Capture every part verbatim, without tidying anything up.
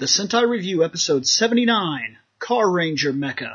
The Sentai Review, Episode seventy-nine, Car Ranger Mecha.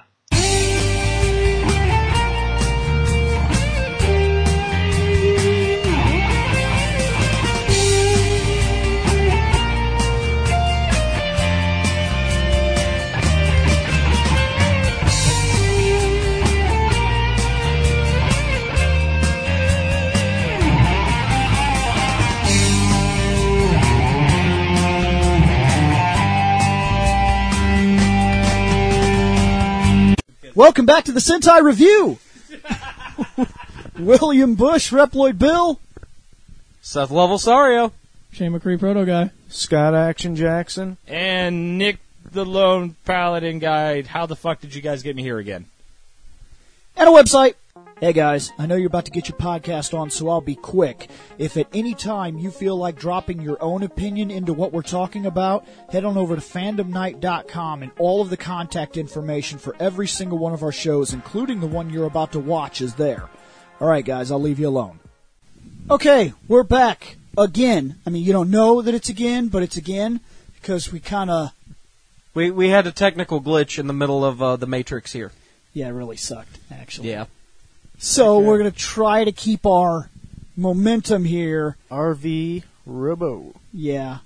Welcome back to the Sentai Review! William Bush, Reploid Bill. Seth Level Sario. Shane McCree, Proto Guy. Scott Action Jackson. And Nick the Lone Paladin Guy. How the fuck did you guys get me here again? And a website. Hey guys, I know you're about to get your podcast on, so I'll be quick. If at any time you feel like dropping your own opinion into what we're talking about, head on over to fandom night dot com, and all of the contact information for every single one of our shows, including the one you're about to watch, is there. Alright guys, I'll leave you alone. Okay, we're back again. I mean, you don't know that it's again, but it's again, because we kinda... We we had a technical glitch in the middle of uh, the Matrix here. Yeah, it really sucked, actually. Yeah. So we're going to try to keep our momentum here. R V Robo. Yeah.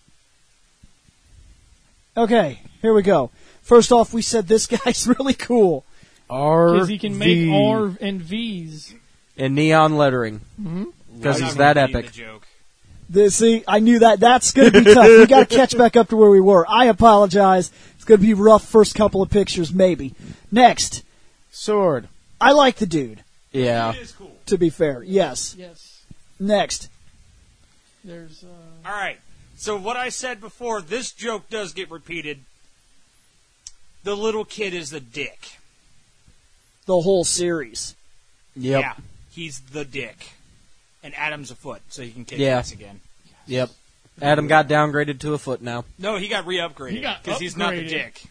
Okay, here we go. First off, we said this guy's really cool. R V. Because he can make R and V's. In neon lettering. Because Mm-hmm. he's that epic. This, see, I knew that. That's going to be tough. We got to catch back up to where we were. I apologize. It's going to be rough first couple of pictures, maybe. Next. Sword. I like the dude. Yeah. It is cool. To be fair, yes. Yes. Next. There's, uh... All right. So what I said before, this joke does get repeated. The little kid is the dick. The whole series. Yep. Yeah, he's the dick. And Adam's a foot, so he can kick Yeah. ass again. Yep. Adam got downgraded to a foot now. No, he got re-upgraded. He got because he's not the upgraded. dick.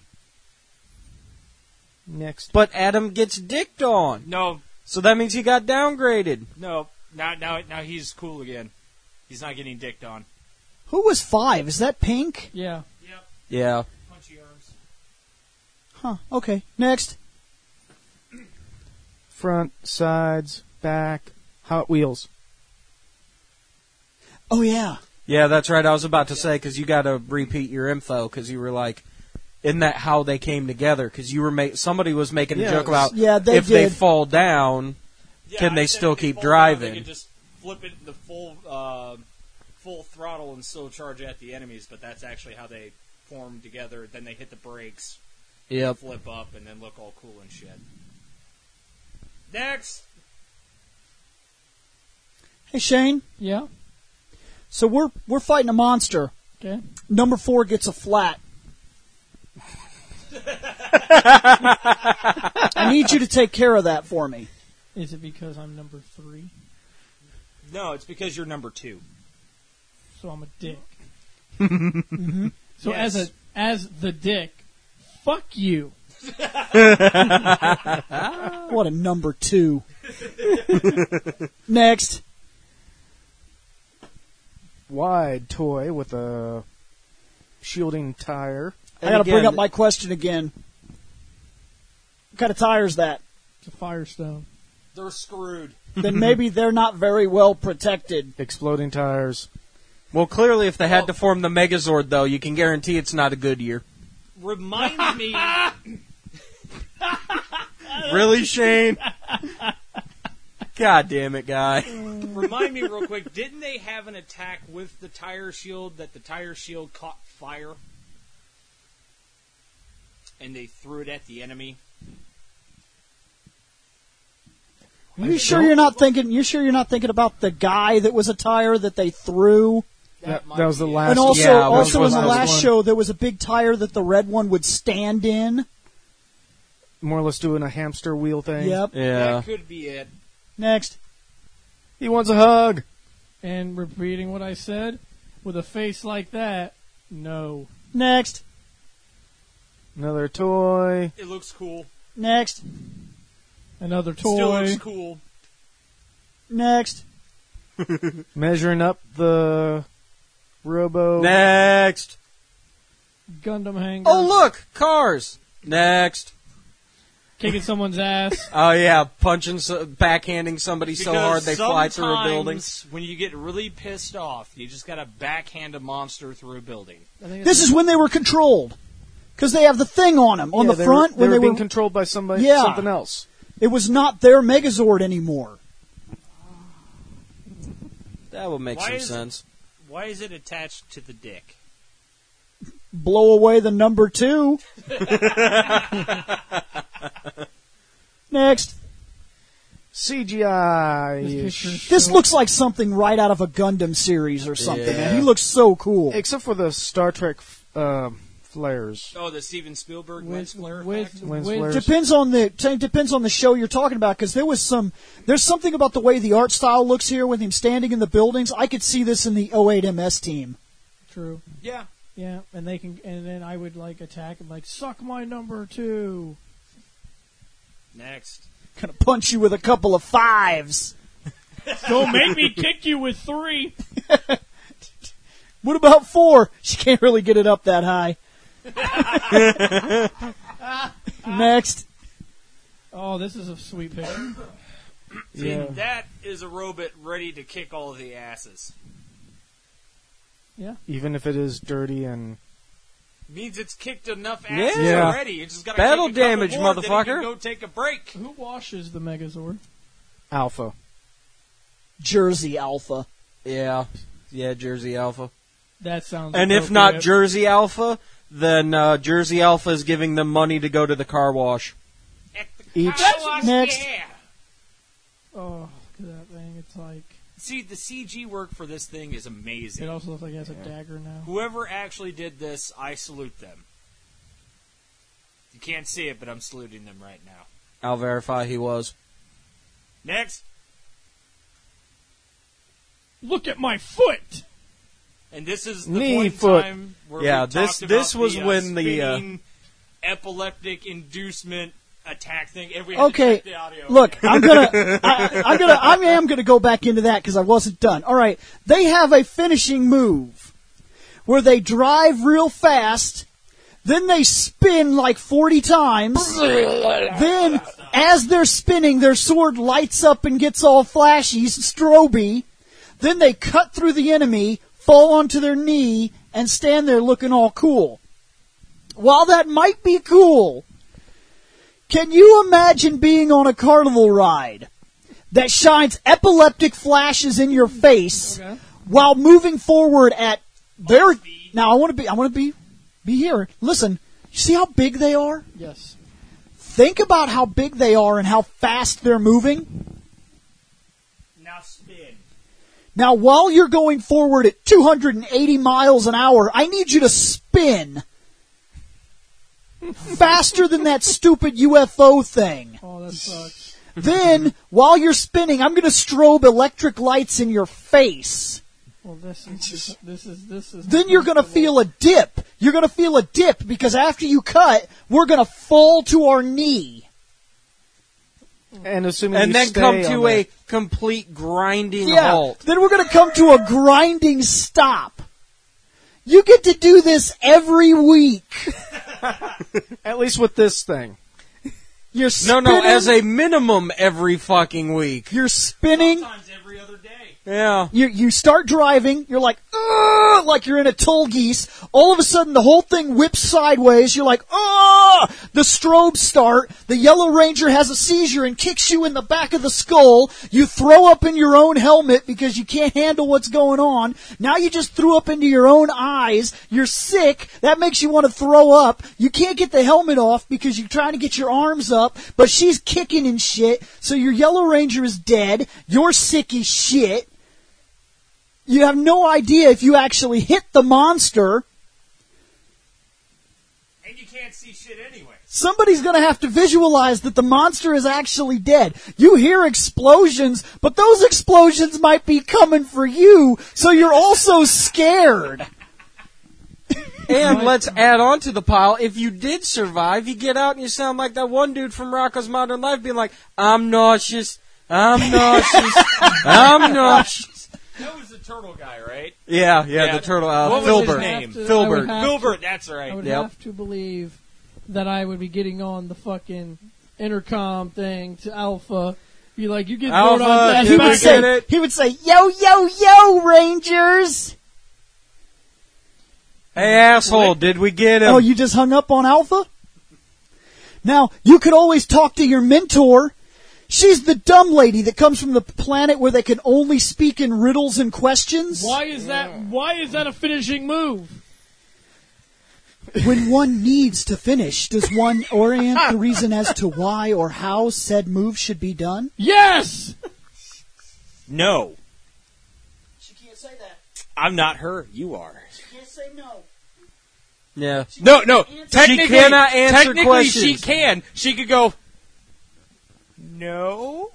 Next. But Adam gets dicked on. No, So that means he got downgraded. no. Now, now, now he's cool again. He's not getting dicked on. Who was five? Is that Pink? Yeah. Yep. Yeah. Punchy arms. Huh, okay. Next. Front, sides, back, Hot Wheels. Oh, yeah. Yeah, that's right. I was about to say, because you got to repeat your info, because you were like, isn't that how they came together? Because you were ma- somebody was making Yeah, a joke about yeah, they if they did. fall down, Yeah, can I they said still if they keep fall down, driving? They can just flip it the full, uh, full throttle and still charge at the enemies, but that's actually how they form together. Then they hit the brakes, Yep. flip up, and then look all cool and shit. Next. Hey, Shane. Yeah. So we're we're fighting a monster. Okay. Number four gets a flat. I need you to take care of that for me. Is it because I'm number three? No, it's because you're number two. So I'm a dick. Mm-hmm. So Yes. as a as the dick, fuck you. What a number two. Next. Wide toy with a shielding tire. I gotta again- bring up my question again. What kind of tire is that? It's a Firestone. They're screwed. Then maybe they're not very well protected. Exploding tires. Well, clearly, if they had to form the Megazord, though, you can guarantee it's not a good year. Reminds me. Really, Shane? God damn it, guy. Remind me real quick. Didn't they have an attack with the tire shield that the tire shield caught fire, and they threw it at the enemy? You sure you're not thinking? You sure you're not thinking about the guy that was a tire that they threw? That, might that was the be it. last And also, Yeah, which also in was the the last one. show, there was a big tire that the red one would stand in. More or less doing a hamster wheel thing. Yep. Yeah. That could be it. Next. He wants a hug. And repeating what I said, with a face like that, no. Next. Another toy. It looks cool. Next. Another Still toy. looks cool. Next. Measuring up the Robo. Next. Gundam hanger. Oh, look! Cars! Next. Kicking someone's ass. Oh, yeah. Punching, so, backhanding somebody so Because hard they fly through a building. sometimes when you get really pissed off, you just gotta backhand a monster through a building. I think This is when they were controlled. Because they have the thing on them, on Yeah, the they front. were, when they were they being were, controlled by somebody, Yeah. something else. it was not their Megazord anymore. That would make Why some is it- sense. Why is it attached to the dick? Blow away the number two. Next. C G I. This picture This show- looks like something right out of a Gundam series or something, Yeah. man. He looks so cool. Except for the Star Trek uh, flares. Oh, the Steven Spielberg with, lens flare with, effect? Lens with- flares. Depends on the t- depends on the show you're talking about, because there was some there's something about the way the art style looks here with him standing in the buildings. I could see this in the oh eight M S team. True. Yeah. Yeah, and they can, and then I would like attack and like suck my number two. Next. Gonna punch you with a couple of fives. Don't make me kick you with three. What about four? She can't really get it up that high. Next. Oh, this is a sweet picture. See, Yeah. that is a robot ready to kick all of the asses. Yeah. Even if it is dirty and... Means it's kicked enough asses Yeah. already. You just gotta Battle kick a couple damage, more, then you can motherfucker. go take a break. Who washes the Megazord? Alpha. Jersey Alpha. Yeah. Yeah, Jersey Alpha. That sounds. And if not appropriate. Jersey Alpha, then uh, Jersey Alpha is giving them money to go to the car wash. At the Each- car wash, Next. yeah. Oh, look at that thing. It's like See, the C G work for this thing is amazing. it also looks like it has a dagger now. Whoever actually did this, I salute them. You can't see it, but I'm saluting them right now. I'll verify he was. Next. Look at my foot. And this is the Knee point in foot. time where Yeah, we this- talked this about was the, uh, when the, uh, spinning epileptic inducement attack thing. And we had to Okay, check the audio look, again. I'm gonna, I, I'm gonna, I am gonna go back into that because I wasn't done. All right, they have a finishing move where they drive real fast, then they spin like forty times, then as they're spinning, their sword lights up and gets all flashy, stroby. Then they cut through the enemy, fall onto their knee, and stand there looking all cool. While that might be cool, can you imagine being on a carnival ride that shines epileptic flashes in your face Okay. while moving forward at their... Now, I want to be, I want to be, be here. Listen, you see how big they are? Yes. Think about how big they are and how fast they're moving. Now spin. Now, while you're going forward at two hundred eighty miles an hour, I need you to spin faster than that stupid U F O thing. Oh, that sucks. Then, while you're spinning, I'm going to strobe electric lights in your face. Well, this is this is this is. Then you're going to feel a dip. You're going to feel a dip because after you cut, we're going to fall to our knee. And assuming And you then stay come on to that- a complete grinding Yeah. halt. Then we're going to come to a grinding stop. You get to do this every week. At least with this thing. You're No, spinning. no, as a minimum every fucking week. You're spinning. Sometimes every other day. Yeah. You you start driving. You're like, ugh, like you're in a toll geese. All of a sudden, the whole thing whips sideways. You're like, ugh. The strobes start. The Yellow Ranger has a seizure and kicks you in the back of the skull. You throw up in your own helmet because you can't handle what's going on. Now you just threw up into your own eyes. You're sick. That makes you want to throw up. You can't get the helmet off because you're trying to get your arms up, but she's kicking and shit. So your Yellow Ranger is dead. You're sick as shit. You have no idea if you actually hit the monster. And you can't see shit anyway. Somebody's going to have to visualize that the monster is actually dead. You hear explosions, but those explosions might be coming for you, so you're also scared. And let's add on to the pile. If you did survive, you get out and you sound like that one dude from Rocko's Modern Life being like, I'm nauseous, I'm nauseous, I'm nauseous. That was the turtle guy, right? Yeah, yeah, Yeah. the turtle. Uh, What was his Filbert. name? Have to- I Filbert. would have Filbert, that's I right. would Yep. have to believe that I would be getting on the fucking intercom thing to Alpha. Be like, you get Alpha, vote on that. He Did would we back- get say, it? he would say, yo, yo, yo, Rangers. Hey, asshole, did we get him? Oh, you just hung up on Alpha? Now, you could always talk to your mentor. She's the dumb lady that comes from the planet where they can only speak in riddles and questions. Why is that? Why is that a finishing move? When one needs to finish, does one orient the reason as to why or how said move should be done? Yes. No. She can't say that. I'm not her. You are. She can't say no. Yeah. No, no. Technically, cannot answer technically questions. she can. She could go, no.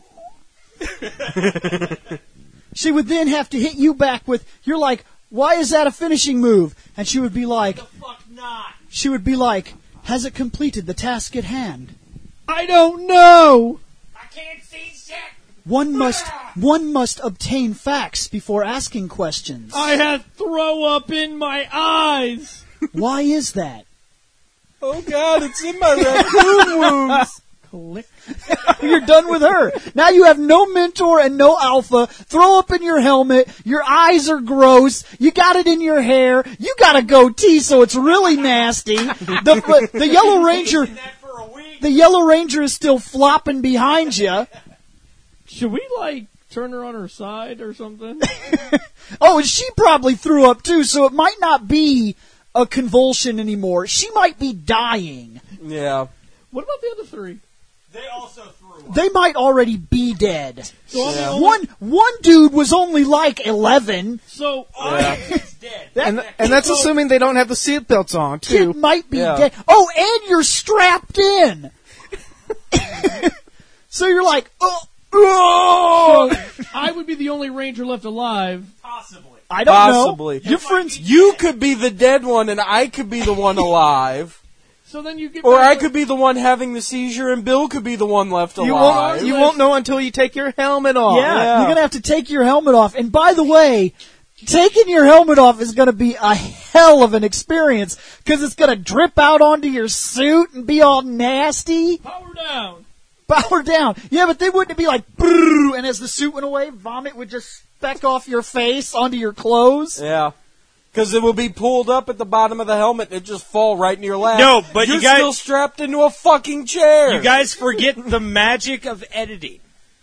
She would then have to hit you back with, you're like, why is that a finishing move? And she would be like, Fuck not. she would be like, has it completed the task at hand? I don't know. I can't see shit. One must, one must obtain facts before asking questions. I had throw up in my eyes. Why is that? Oh, God, it's in my raccoon wounds. Click. You're done with her. Now you have no mentor and no alpha. Throw up in your helmet. Your eyes are gross. You got it in your hair. You got a goatee, so it's really nasty. The, the Yellow Ranger, That for a week. the Yellow Ranger is still flopping behind you. Should we like turn her on her side or something? Oh, and she probably threw up too, so it might not be a convulsion anymore. She might be dying. Yeah. What about the other three? They also threw up. They might already be dead. So, I'm the Yeah. only- One one dude was only like eleven. so Yeah. He's dead. And, and that's assuming they don't have the seatbelts on, Kid too. might be Yeah. dead. Oh, and you're strapped in. So you're like, oh, oh. I would be the only ranger left alive. Possibly. I don't Possibly. know. Your friends, You could be the dead one, and I could be the one alive. So then you get. Or back I with- could be the one having the seizure, and Bill could be the one left You alive. won't, you won't know until you take your helmet off. yeah, yeah. you're gonna have to take your helmet off. And by the way, taking your helmet off is gonna be a hell of an experience because it's gonna drip out onto your suit and be all nasty. Power down. Power down. Yeah, but they wouldn't be like, brrr, and as the suit went away, vomit would just speck off your face onto your clothes. Yeah. Because it will be pulled up at the bottom of the helmet and it just fall right in your lap. No, but You're you guys- still strapped into a fucking chair. You guys forget the magic of editing.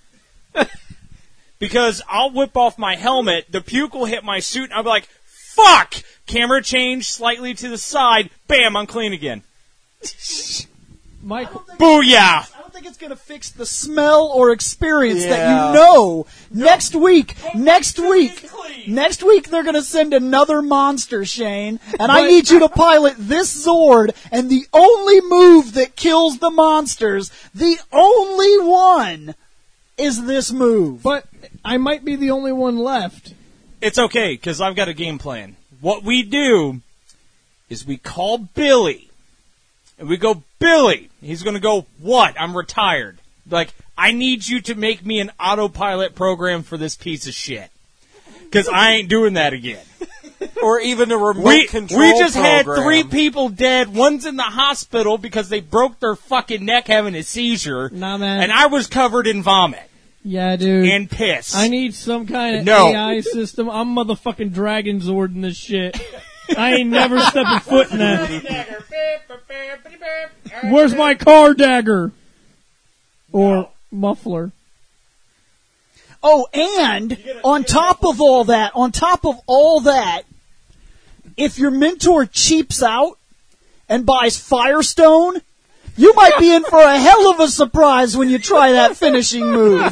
Because I'll whip off my helmet, the puke will hit my suit, and I'll be like, fuck! Camera change slightly to the side, bam, I'm clean again. Mike, Booyah! I don't think it's going to fix the smell or experience that Yeah. you know. Next week, next week, next week they're going to send another monster, Shane, and I But- need you to pilot this Zord, and the only move that kills the monsters, the only one, is this move. but I might be the only one left. It's okay, because I've got a game plan. What we do is we call Billy, and we go, Billy. He's going to go, what? I'm retired. Like, I need you to make me an autopilot program for this piece of shit. Because I ain't doing that again. Or even a remote We, control we just had program. three people dead. One's in the hospital because they broke their fucking neck having a seizure. Nah, man. And I was covered in vomit Yeah, dude. and piss. I need some kind of No. A I system. I'm motherfucking Dragon Zord in this shit. I ain't never stepping foot in that. Where's my car dagger? Or muffler. Oh, and on top of all that, on top of all that, if your mentor cheaps out and buys Firestone, you might be in for a hell of a surprise when you try that finishing move.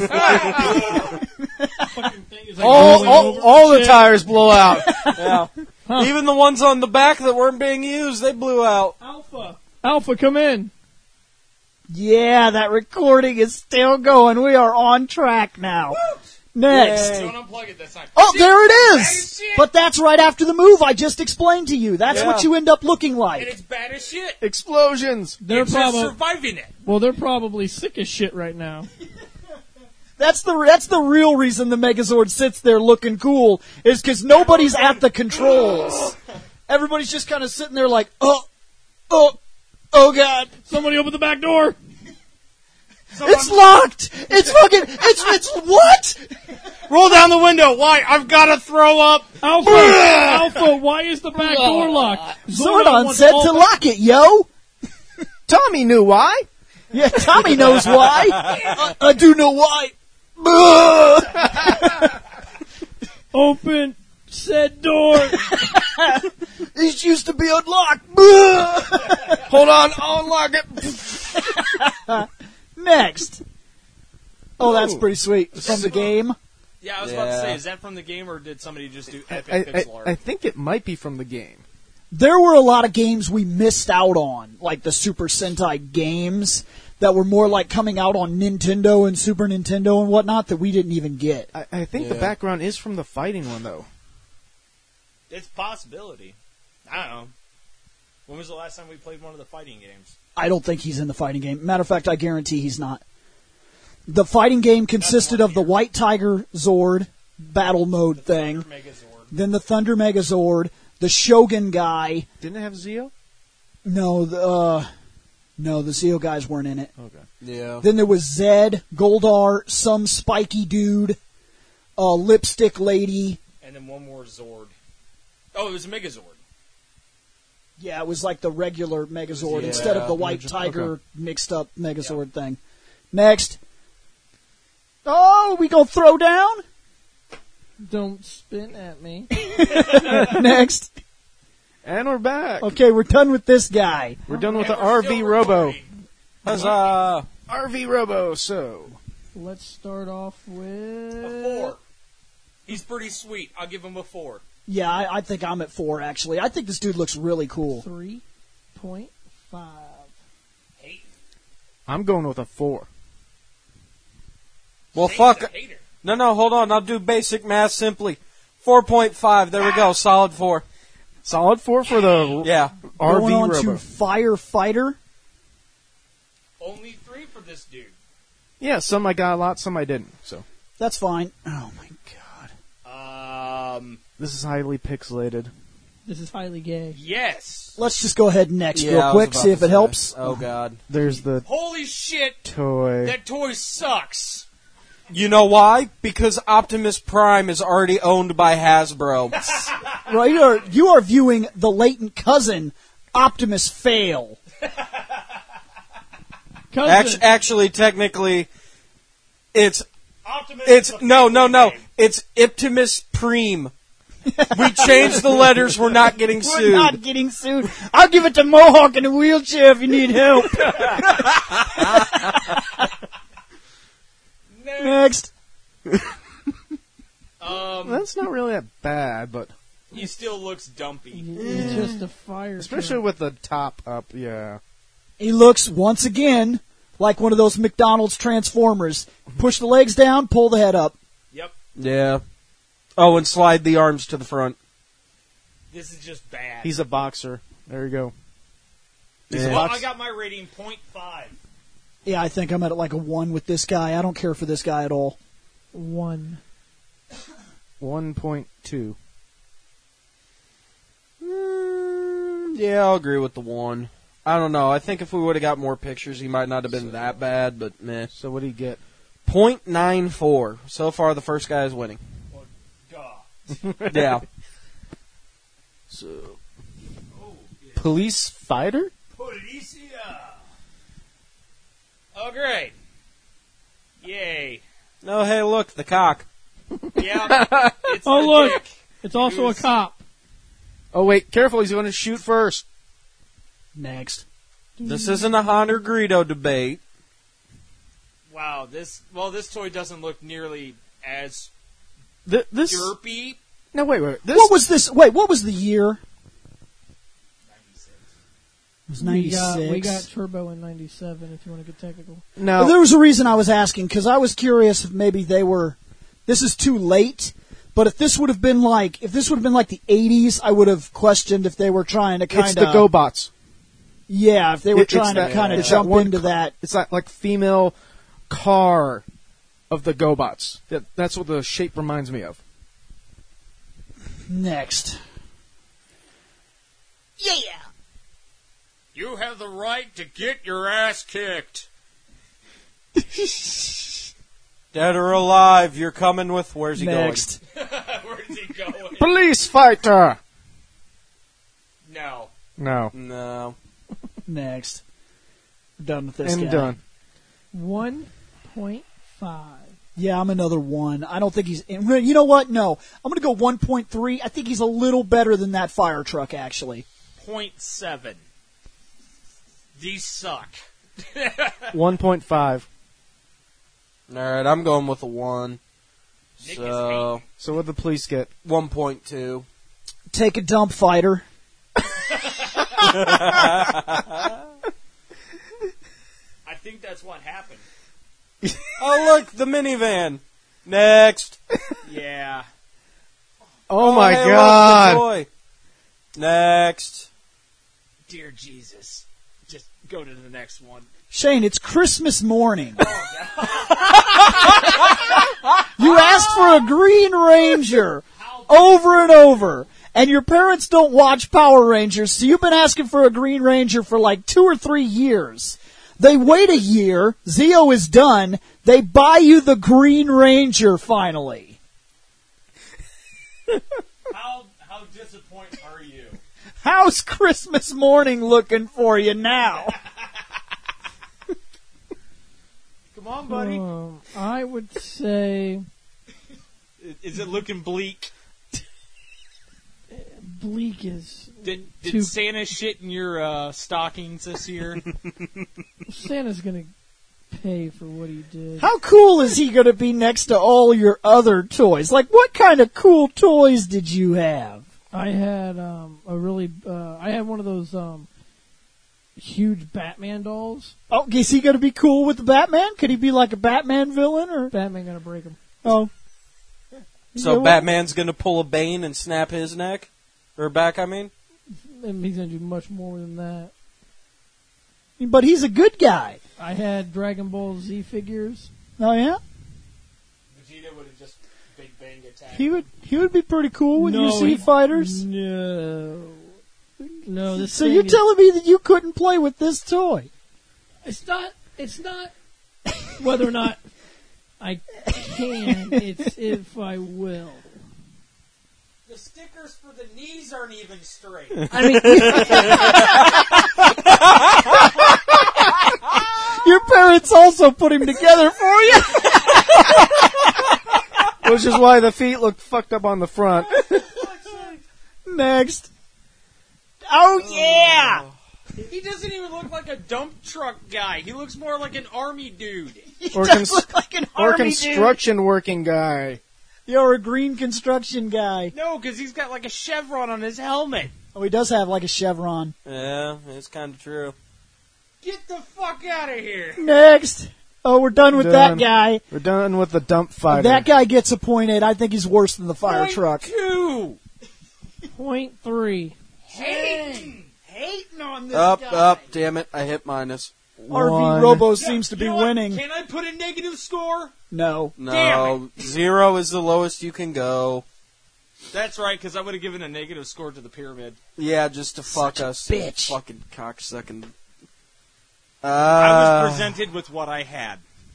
All, all, all the tires blow out. Yeah. Even the ones on the back that weren't being used, they blew out. Alpha. Alpha, come in. Yeah, that recording is still going. We are on track now. Next. Yay. Don't unplug it this time. Oh, there it is! shit. But that's right after the move I just explained to you. That's Yeah. what you end up looking And like. it's bad as shit. Explosions. They're It's just probably surviving it. well. They're probably sick as shit right now. That's the that's the real reason the Megazord sits there looking cool is because nobody's at the controls. Everybody's just kind of sitting there like, oh, oh, oh God! Somebody open the back door. It's locked. It's fucking. It's it's what? Roll down the window. Why? I've got to throw up. Alpha, Alpha, why is the back door locked? Zordon wants said all to the- lock it, yo. Tommy knew why. Yeah, Tommy knows why. I, I do know why. Open said door. This used to be unlocked. Hold on, I'll unlock it. Next. Oh, that's pretty sweet. From the game. Yeah, I was about to Yeah. say, is that from the game or did somebody just do epic I, I, pixel art? I think it might be from the game. There were a lot of games we missed out on, like the Super Sentai games that were more like coming out on Nintendo and Super Nintendo and whatnot that we didn't even get. I, I think the Yeah. background is from the fighting one, though. It's a possibility. I don't know. When was the last time we played one of the fighting games? I don't think he's in the fighting game. Matter of fact, I guarantee he's not. The fighting game consisted of the White Tiger Zord battle mode thing, Megazord. then the Thunder Megazord, the Shogun guy. Didn't it have Zeo? No, the uh, no, the Zeo guys weren't in it. Okay. Yeah. Then there was Zed, Goldar, some spiky dude, a lipstick lady. And then one more Zord. Oh, it was a Megazord. Yeah, it was like the regular Megazord Yeah. instead of the White Megazord. Tiger Okay. mixed up Megazord thing. Next. Oh, we gonna throw down? Don't spin at me. Next. And we're back. Okay, we're done with this guy. We're done with And the we're R V still Robo. recording. Huzzah! R V Robo, so. Let's start off with A four. He's pretty sweet. I'll give him a four. Yeah, I, I think I'm at four, actually. I think this dude looks really cool. three point five. Hate. I'm going with a four. Well, Shane's fuck. a hater. No, no, hold on. I'll do basic math simply. four point five. There we go. Solid four. Solid four for the Yeah. R V Going on Robo. to Firefighter. Only three for this dude. Yeah, some I got a lot, some I didn't. So That's fine. Oh, my God. Um, this is highly pixelated. This is highly gay. yes. Let's just go ahead and next Yeah, I real was quick, about see to if it say. helps. Oh, God. There's the Holy shit. toy. That toy sucks. You know why? Because Optimus Prime is already owned by Hasbro. Right, you are, you are viewing the latent cousin, Optimus Fail. Cousin. Actu- actually, technically, it's Optimus it's is a no, family no, no. name. It's Optimus Prime. We changed the letters. We're not getting We're sued. not getting sued. I'll give it to Mohawk in a wheelchair if you need help. Next. Um, That's not really that bad, but he still looks dumpy. It's just a fire. especially truck. with the top up, yeah. He looks, once again, like one of those McDonald's Transformers. Push the legs down, pull the head up. Yep. Yeah. Oh, and slide the arms to the front. This is just bad. He's a boxer. There you go. He's a Yeah. well, box- I got my rating point five. Yeah, I think I'm at like a one with this guy. I don't care for this guy at all. one. one point two. Mm, yeah, I'll agree with the one. I don't know. I think if we would have got more pictures, he might not have been that bad, but meh. So what do you get? point nine four. So far, the first guy is winning. Duh. Yeah. So Oh, yeah. police fighter? Policia. Oh, great. Yay. No, hey, look, the cock. Yeah. It's Oh, the look. dick. It's also a Who's- cop. Oh wait, careful, he's going to shoot first. Next. This isn't a Hunter Greedo debate. Wow. This. Well, this toy doesn't look nearly as Th- this derpy. No, wait, wait. This What was this? Wait, what was the year? It was We got, ninety-six. we got Turbo in ninety-seven, if you want to get technical. now There was a reason I was asking, because I was curious if maybe they were, this is too late, but if this would have been like, if this would have been like the eighties, I would have questioned if they were trying to kind it's of, the GoBots. yeah, if they were It- it's trying to that- kind of it's that jump one into co- that. It's that like female car of the GoBots. That, that's what the shape reminds me of. Next. Yeah. You have the right to get your ass kicked. Dead or alive, you're coming with. Where's he Next. Where's he going? Police fighter! No. No. going? No. Next. We're done with this And guy. done. One point five. Yeah, I'm another one. I don't think he's. You know what? No, I'm going to go one point three. I think he's a little better than that fire truck, actually. Point seven. These suck. one point five. All right, I'm going with a one. Nick So is So what did the police get? one point two. Take a dump, fighter. I think that's what happened. Oh, look, the minivan. Next. Yeah. Oh, my hey, look, the god! toy. Next. Dear Jesus. Just go to the next one. Shane, it's Christmas morning. You asked for a Green Ranger over and over, and your parents don't watch Power Rangers, so you've been asking for a Green Ranger for like two or three years. They wait a year, Zeo is done, they buy you the Green Ranger finally. How how disappointed are you? How's Christmas morning looking for you now? Come on, buddy. Um, I would say Is it looking bleak? bleak is Did, did Two- Santa shit in your uh, stockings this year? Santa's gonna pay for what he did. How cool is he going to be next to all your other toys? Like, what kind of cool toys did you have? I had um, a really uh, I had one of those um, huge Batman dolls. Oh, is he going to be cool with the Batman? Could he be like a Batman villain? Or Batman gonna break him. oh, So Yeah, what- Batman's going to pull a Bane and snap his neck? Or back, I mean? And he's gonna do much more than that. but he's a good guy. I had Dragon Ball Z figures. Oh yeah, Vegeta would have just big bang attacked. he would. He would be pretty cool with No, your Z he- fighters. No, no. This So thing you're is- telling me that you couldn't play with this toy? It's not. It's not whether or not I can. It's if I will. The stickers for the knees aren't even straight. I mean, Your parents also put him together for you. Which is why the feet look fucked up on the front. Next. Oh yeah. He doesn't even look like a dump truck guy. He looks more like an army dude. He Or does cons- look like an Or army construction working guy. dude. You're a green construction guy. No, because he's got like a chevron on his helmet. Oh, he does have like a chevron. Yeah, it's kind of true. Get the fuck out of here. Next. Oh, we're done with Done. that guy. We're done with the dump fighter. That guy gets a point eight. I think he's worse than the fire Point truck. Two. point three. Hating. Hating on this Up, guy. up, damn it, I hit minus. R V One. Robo Yeah, seems to you be know what? winning. Can I put a negative score? No. No, Damn zero is the lowest you can go. That's right, because I would have given a negative score to the pyramid. Yeah, just to fuck Such a us. bitch. Fucking cocksucking. Uh, I was presented with what I had.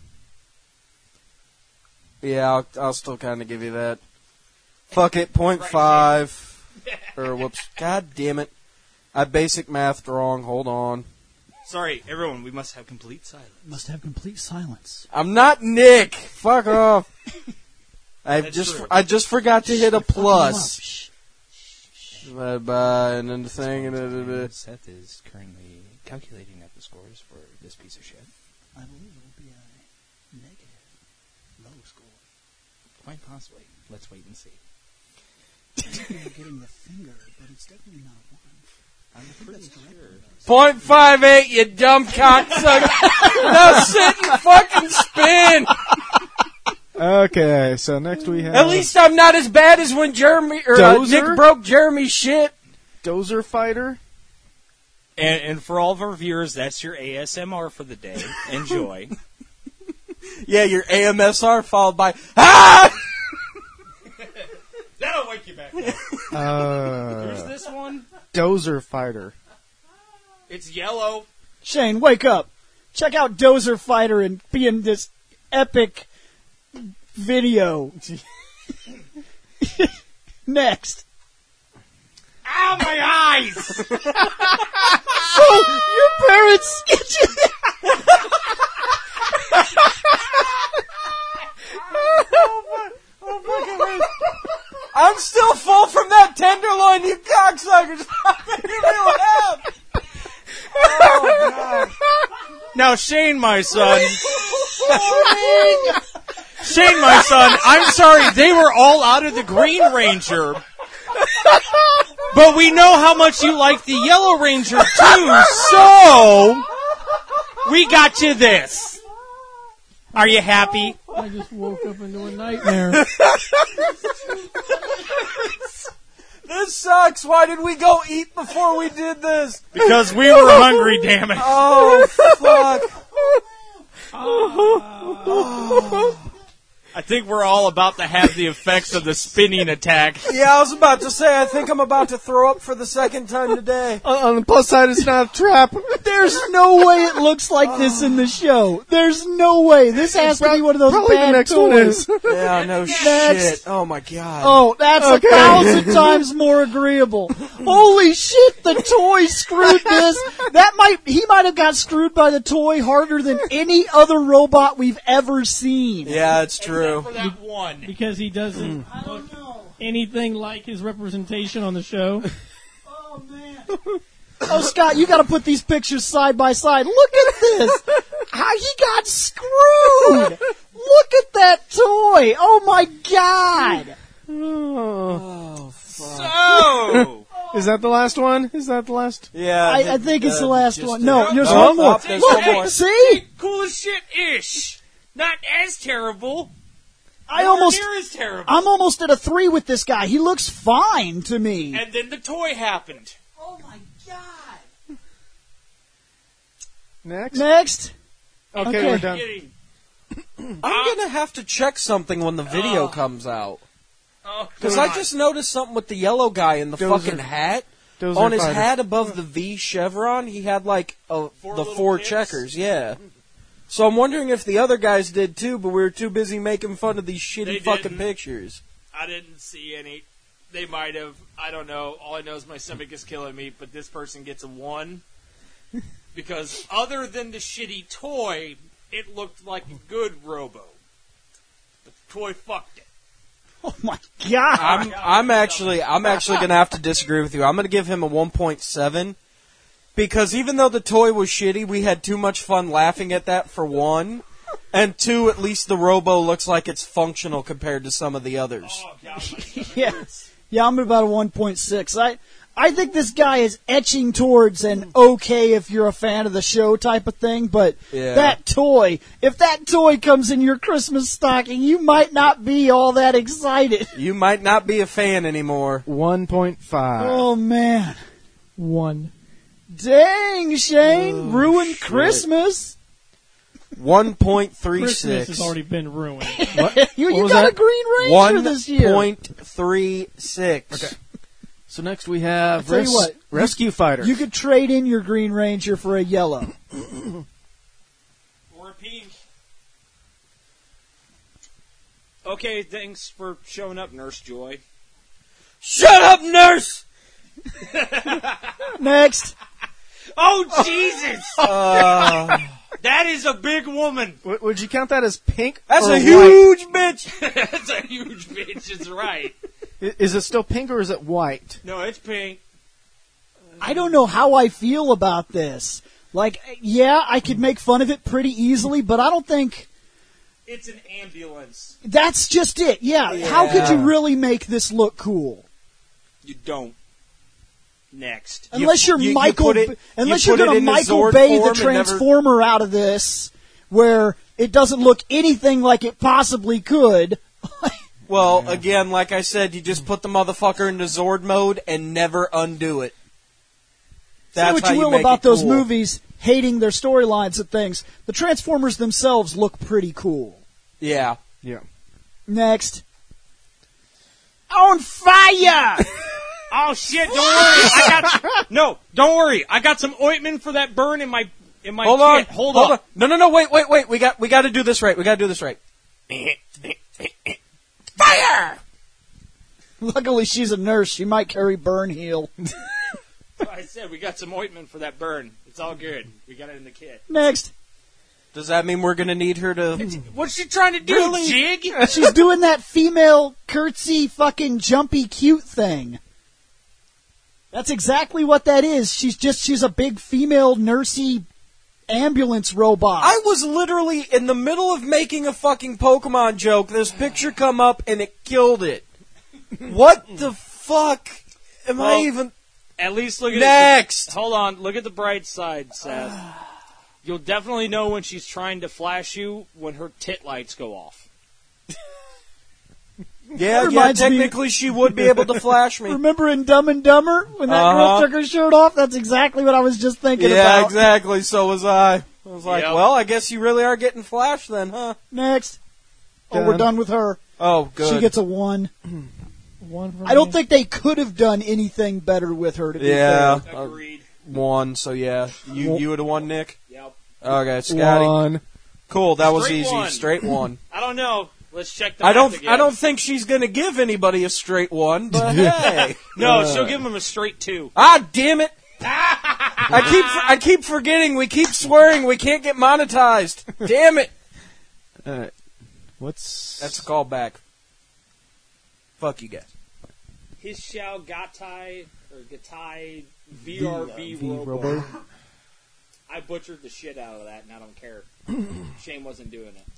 Yeah, I'll, I'll still kind of give you that. Fuck it, point five. Or whoops. God damn it. I basic mathed wrong. Hold on. Sorry, everyone, we must have complete silence. Must have complete silence. I'm not Nick. Fuck off. I That's just true. I just forgot to hit a Fuck him plus. up. Shh. Bye bye, and then the thing. And then Seth is currently calculating up the scores for this piece of shit. I believe it will be a negative low score. Quite possibly. Let's wait and see. You're getting the finger, but it's definitely not one. I'm pretty sure. point five eight, you dumb cocksucker. Now sit and fucking spin. Okay, so next we have At least I'm not as bad as when Jeremy or uh, Dozer? Nick broke Jeremy's shit. Dozer Fighter. And, and for all of our viewers, that's your A S M R for the day. Enjoy. Yeah, your A M S R followed by ah. That'll wake you back up. Uh, Who's this one? Dozer Fighter. It's yellow. Shane, wake up. Check out Dozer Fighter and be in this epic video. Next. Ow, my eyes! So, your parents get you... I'm still full from that tenderloin, you cocksuckers. Stop making me laugh. Oh, God. Now, Shane, my son. Shane, my son, I'm sorry, they were all out of the Green Ranger. But we know how much you like the Yellow Ranger, too, so we got you this. Are you happy? I just woke up into a nightmare. This sucks. Why did we go eat before we did this? Because we were hungry, damn it. Oh, fuck. I think we're all about to have the effects of the spinning attack. Yeah, I was about to say, I think I'm about to throw up for the second time today. Uh, on the plus side, it's not a trap. There's no way it looks like this in the show. There's no way. This has to be one of those Probably the bad next one toys. is. Yeah, no shit. Oh, my God. Oh, that's Okay. a thousand times more agreeable. Holy shit, the toy screwed this. That might, he might have got screwed by the toy harder than any other robot we've ever seen. Yeah, it's true. For that one. Because he doesn't look anything like his representation on the show. Oh, man. Oh, Scott, you gotta put these pictures side by side. Look at this. How he got screwed. Look at that toy. Oh, my God. Oh. Oh, fuck. So, Is that the last one? Is that the last? Yeah. I, I think it's the last just one. did. No, there's Oh, one more. oh, there's Look, one more. see? cool as shit-ish. Not as terrible. I Nowhere almost, near as terrible. I'm almost at a three with this guy. He looks fine to me. And then the toy happened. Oh my God. Next? Next. Okay, Okay. we're done. Kidding. I'm going to have to check something when the video Oh. comes out. Oh, Because God. I just noticed something with the yellow guy in the Dozer. fucking hat. Dozer On his Fighter. hat above the V chevron, he had like a, Four the little four pips? checkers, yeah. So I'm wondering if the other guys did too, but we were too busy making fun of these shitty They fucking didn't. pictures. I didn't see any. They might have. I don't know. All I know is my stomach is killing me, but this person gets a one. Because other than the shitty toy, it looked like a good Robo. But the toy fucked it. Oh my God. I'm I'm actually I'm actually gonna have to disagree with you. I'm gonna give him a one point seven. Because even though the toy was shitty, we had too much fun laughing at that for one. And two, at least the Robo looks like it's functional compared to some of the others. Oh, God, my stomach Yeah. hurts. Yeah, I'm at about a one point six. I I think this guy is etching towards an okay if you're a fan of the show type of thing, but Yeah. that toy, if that toy comes in your Christmas stocking, you might not be all that excited. You might not be a fan anymore. one point five. Oh man. One. Dang, Shane, Oh, ruined shit. Christmas. one point three Christmas six. has already been ruined. you you was got that? a Green Ranger One this year. point three six. Okay. So next we have I'll tell you Res- what, Rescue Fighter. You could trade in your Green Ranger for a yellow. Or a pink. Okay, thanks for showing up, Nurse Joy. Shut up, nurse! Next. Oh, Jesus! Uh, That is a big woman. W- would you count that as pink? that's or a white? huge bitch! That's a huge bitch, it's right. I- Is it still pink or is it white? No, it's pink. I don't know how I feel about this. Like, yeah, I could make fun of it pretty easily, but I don't think It's an ambulance. that's just it. Yeah, how could you Yeah. really make this look cool? You don't. Next. Unless you're you- you Michael, put it- B- unless you you are put it going to in the Michael Zord Bay the form and never- Transformer out of this, where it doesn't look anything like it possibly could. Well, again, like I said, you just put the motherfucker into Zord mode and never undo it. Say That's what how you will make about it those cool. movies. hating their storylines and things. The Transformers themselves look pretty cool. Yeah. Yeah. Next. On fire! Oh shit! Don't worry. I got no. Don't worry. I got some ointment for that burn in my in my Hold on. kit. Hold, Hold on. on. No, no, no. Wait, wait, wait. We got we got to do this right. We got to do this right. Fire! Luckily, she's a nurse. She might carry burn heal. I said we got some ointment for that burn. It's all good. We got it in the kit. Next. Does that mean we're gonna need her to? What's she trying to do, Really? Jig? She's doing that female curtsy fucking jumpy cute thing. That's exactly what that is. She's just, she's a big female nursey ambulance robot. I was literally in the middle of making a fucking Pokemon joke. This picture come up and it killed it. What the fuck am Well, I even? At least look at Next. it. Hold on. Look at the bright side, Seth. You'll definitely know when she's trying to flash you when her tit lights go off. Yeah, yeah. reminds me- Technically, she would be able to flash me. Remember in Dumb and Dumber when that Uh-huh. girl took her shirt off? That's exactly what I was just thinking Yeah, about. exactly. So was I. I was like, Yep. well, I guess you really are getting flashed then, huh? Next. Oh, Done. we're done with her. Oh, good. She gets a one. One for I don't me. think they could have done anything better with her. To be Yeah. fair. Agreed. one. So yeah, you you would have won, Nick. Yep. Okay, Scotty. One. Cool. That was Straight easy. one. Straight one. I don't know. Let's check the I math don't. again. I don't think she's gonna give anybody a straight one. But hey. No, she'll give him a straight two. Ah, damn it! I keep I keep forgetting. We keep swearing. We can't get monetized. Damn it! Alright. What's... That's a callback. Fuck you guys. His Shao Gatai or Gatai V R V V Robo. Robo. I butchered the shit out of that, and I don't care. Shane wasn't doing it.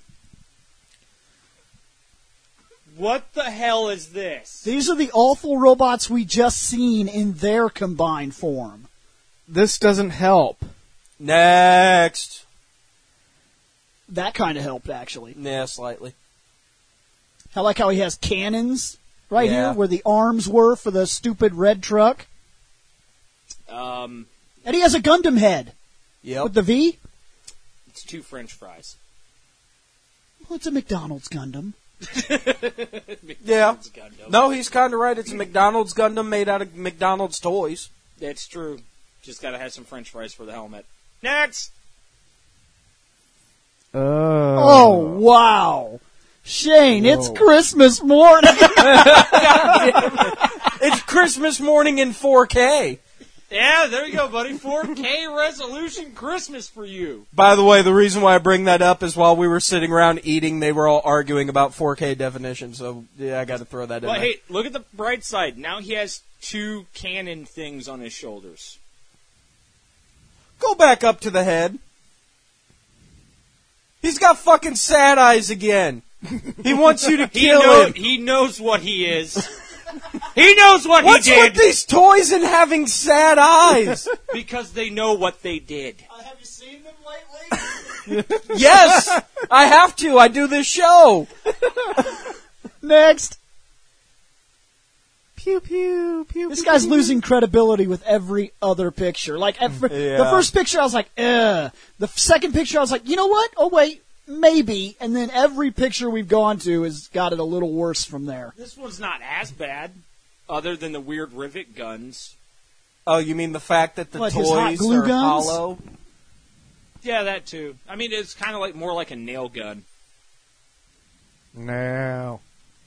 What the hell is this? These are the awful robots we just seen in their combined form. This doesn't help. Next. That kind of helped, actually. Yeah, slightly. I like how he has cannons right Yeah. here where the arms were for the stupid red truck. Um, And he has a Gundam head Yep. with the V. it's two French fries. Well, it's a McDonald's Gundam. Yeah. It's a Gundam. No, he's kind of right. It's a McDonald's Gundam made out of McDonald's toys. That's true. Just gotta have some French fries for the helmet. Next! Oh. Oh, wow. Shane, it's Whoa. Christmas morning. It's Christmas morning in four K. Yeah, there you go, buddy. four K resolution Christmas for you. By the way, the reason why I bring that up is while we were sitting around eating, they were all arguing about four K definition. So yeah, I got to throw that in But there. hey, look at the bright side. Now he has two cannon things on his shoulders. Go back up to the head. He's got fucking sad eyes again. He wants you to He, kill know, him. he knows what he is. He knows what What's he did with these toys and having sad eyes? because they know what they did. Have you seen them lately? Yes, I have to. I do this show. Next. Pew, pew, pew. This pew, guy's pew. losing credibility with every other picture. Like, every, Yeah. the first picture I was like, ugh. The second picture I was like, you know what? Oh, wait, maybe. And then every picture we've gone to has got it a little worse from there. This one's not as bad, other than the weird rivet guns. Oh, you mean the fact that the What, his hot toys glue are guns? hollow? Yeah, that too. I mean, it's kind of like more like a nail gun. No.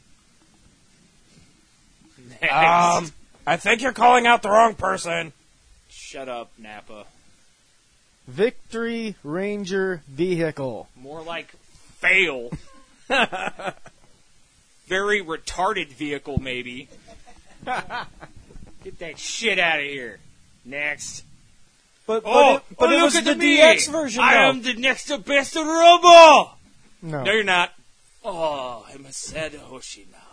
Um, I think you're calling out the wrong person. Shut up, Nappa. Victory Ranger vehicle. More like fail. Very retarded vehicle, maybe. Get that shit out of here. Next. But, but Oh, it, but oh, it look was at the me. D X version, I though. am the next best Robo. No. No, you're not. Oh, I'm a sad Hoshi now.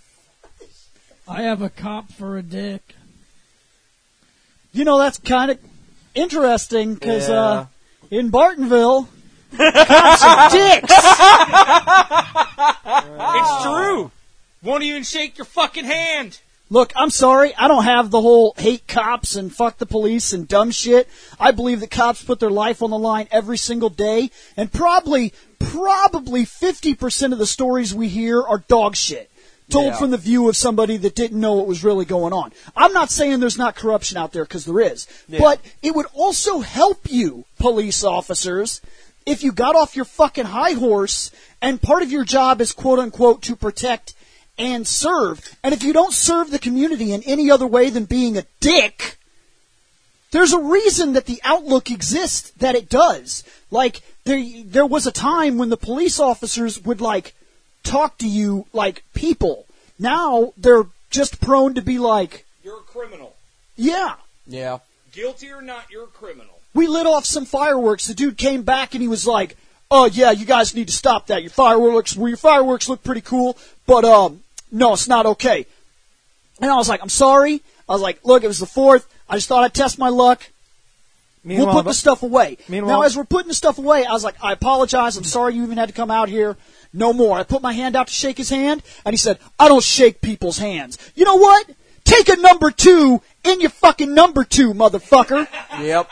I have a cop for a dick. You know, that's kind of interesting because Yeah. uh, in Bartonville, cops are dicks. It's true. Won't even shake your fucking hand. Look, I'm sorry. I don't have the whole hate cops and fuck the police and dumb shit. I believe that cops put their life on the line every single day, and probably, probably fifty percent of the stories we hear are dog shit. Told Yeah. from the view of somebody that didn't know what was really going on. I'm not saying there's not corruption out there, because there is. Yeah. But it would also help you, police officers, if you got off your fucking high horse and part of your job is quote-unquote to protect and serve. And if you don't serve the community in any other way than being a dick, there's a reason that the outlook exists that it does. Like, there, there was a time when the police officers would, like, talk to you like people. Now they're just prone to be like, You're a criminal. yeah. Yeah. Guilty or not, you're a criminal. We lit off some fireworks. The dude came back and he was like, oh yeah, you guys need to stop that. Your fireworks, well, your fireworks look pretty cool, but um, no, it's not okay. And I was like, I'm sorry. I was like, look, it was the fourth. I just thought I'd test my luck. Meanwhile, We'll put the stuff away. Meanwhile- Now, as we're putting the stuff away, I was like, I apologize. I'm sorry you even had to come out here. No more. I put my hand out to shake his hand, and he said, I don't shake people's hands. You know what? Take a number two in your fucking number two, motherfucker. Yep.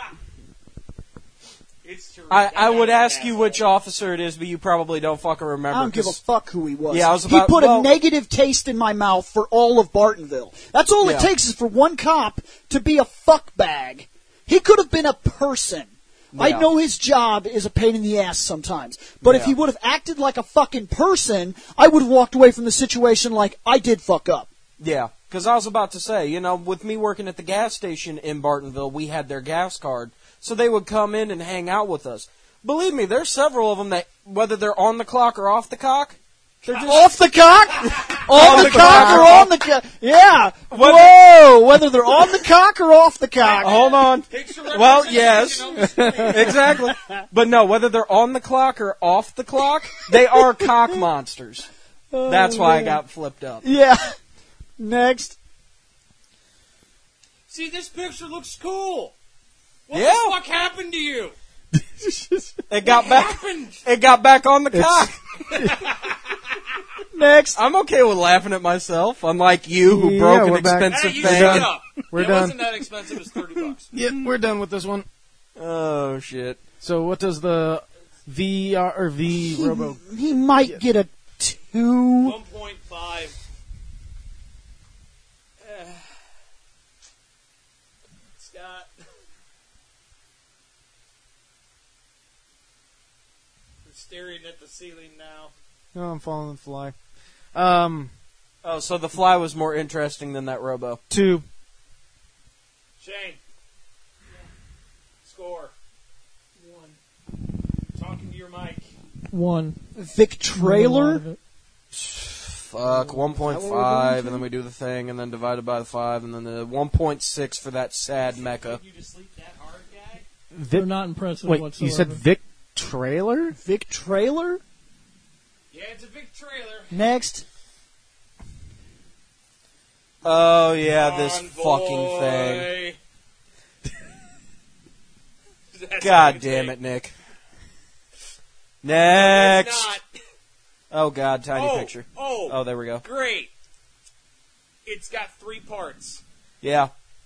It's true. I, I would ask you which officer it is, but you probably don't fucking remember. I don't give a 'cause- fuck who he was. Yeah, I was he about- put well- a negative taste in my mouth for all of Bartonville. That's all Yeah. it takes is for one cop to be a fuckbag. He could have been a person. I Yeah. know his job is a pain in the ass sometimes. But if Yeah. he would have acted like a fucking person, I would have walked away from the situation like, I did fuck up. Yeah, because I was about to say, you know, with me working at the gas station in Bartonville, we had their gas card, so they would come in and hang out with us. Believe me, there's several of them that, whether they're on the clock or off the cock, they're just Off the cock? on the, the cock cock. or on the cock? Yeah. Whether- Whoa! Whether they're on the cock or off the cock. Hold on. Picture Well, representation yes. on the screen. Exactly. But no, whether they're on the clock or off the clock, they are cock monsters. That's why I got flipped up. Yeah. Next. See, this picture looks cool. What Yeah. the fuck happened to you? It got back. Happened. It got back on the cock. Next. I'm okay with laughing at myself, unlike you who Yeah, broke an we're back. expensive Hey, you thing. shut up. We're it done. wasn't that expensive. It's thirty bucks. Yep, we're done with this one. Oh shit. So what does the V R or V Robo? He might get a two. One point five. Scott. I'm staring at the ceiling now. Oh, I'm falling the fly. Um, Oh, so the fly was more interesting than that robo. two. Shane. Score. One. Talking to your mic. One. Vic Trailer. Fuck, one point five, and then we do the thing, and then divided by the five, and then the one point six for that sad mecha. You just sleep that hard, guy? They're Vic. not impressive Wait, whatsoever. you said Vic Trailer? Vic Trailer. Yeah, it's a big trailer. Next. Oh yeah, this Convoy. fucking thing. That's God a damn thing. it, Nick. It's Next. not. Oh god, tiny oh, picture. Oh, Oh, there we go. great. It's got three parts. Yeah.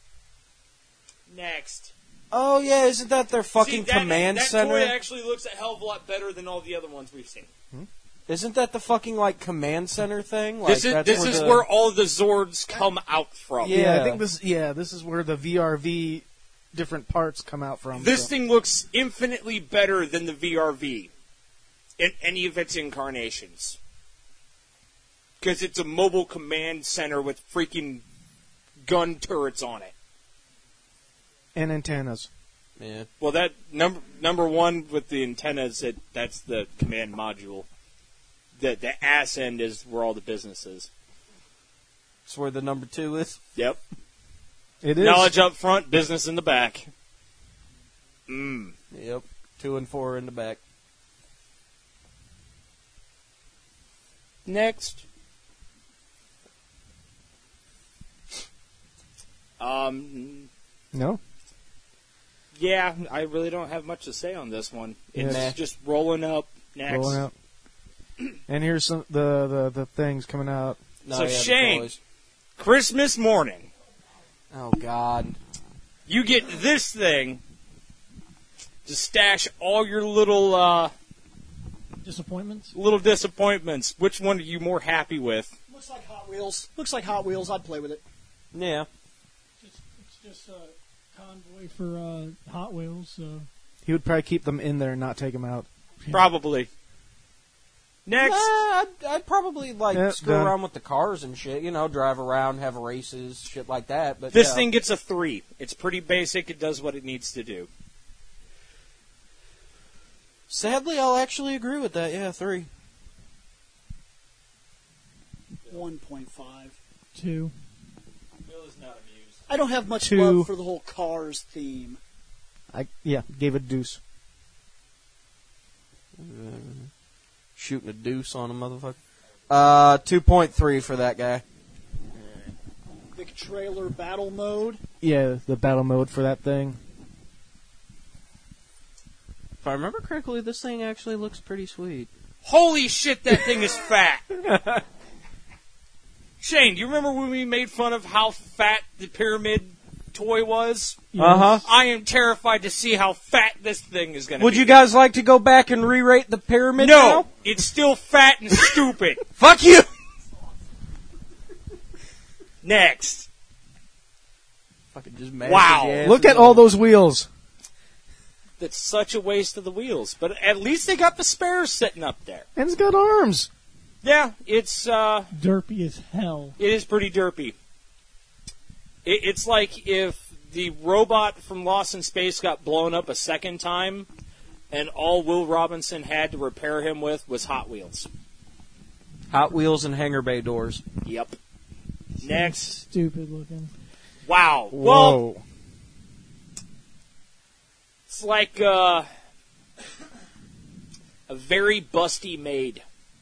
Next. Oh yeah, isn't that their fucking See, that, command that center? toy actually looks a hell of a lot better than all the other ones we've seen. Isn't that the fucking like command center thing? Like, This is that's this where is the- where all the Zords come out from. Yeah. Yeah, I think this. Yeah, this is where the V R V different parts come out from. This so. thing looks infinitely better than the V R V in any of its incarnations. Because it's a mobile command center with freaking gun turrets on it. and antennas. Yeah. Well, that number number one with the antennas, it, that's the command module. The the ass end is where all the business is. That's where the number two is. Yep. It is. Knowledge up front, business in the back. Mm. Yep. Two and four in the back. Next. Um. No. Yeah, I really don't have much to say on this one. It's Yeah. just rolling up. Next. Rolling out. And here's some the, the the things coming out. No, So yeah, the Shane. toys. Christmas morning, Oh, God. you get this thing to stash all your little uh, Disappointments? little disappointments. Which one are you more happy with? Looks like Hot Wheels. Looks like Hot Wheels. I'd play with it. Yeah. It's, it's just a convoy for uh, Hot Wheels, so... He would probably keep them in there and not take them out. Probably. Next. Nah, I'd, I'd probably, like, Yeah, screw done. around with the cars and shit. You know, drive around, have races, shit like that. But This yeah. thing gets a three. It's pretty basic. It does what it needs to do. Sadly, I'll actually agree with that. Yeah, three. one point five. Two. Bill is not amused. I don't have much Two. love for the whole Cars theme. I yeah, gave it a deuce. Shooting a deuce on a motherfucker. Uh, two point three for that guy. Big trailer battle mode. Yeah, the battle mode for that thing. If I remember correctly, this thing actually looks pretty sweet. Holy shit, that thing is fat. Shane, do you remember when we made fun of how fat the pyramid toy was? Uh-huh. I am terrified to see how fat this thing is going to be. Would you guys like to go back and re-rate the pyramid No, now? it's still fat and stupid. Fuck you! Next. Fucking just mad Wow. at the ass Look of at the- all those wheels. That's such a waste of the wheels. But at least they got the spares sitting up there. And it's got arms. Yeah, it's, uh, Derpy as hell. it is pretty derpy. It, it's like if the robot from Lost in Space got blown up a second time, and all Will Robinson had to repair him with was Hot Wheels. Hot Wheels and hangar bay doors. Yep. Next. Stupid looking. Wow. Well, Whoa. it's like uh, a very busty maid.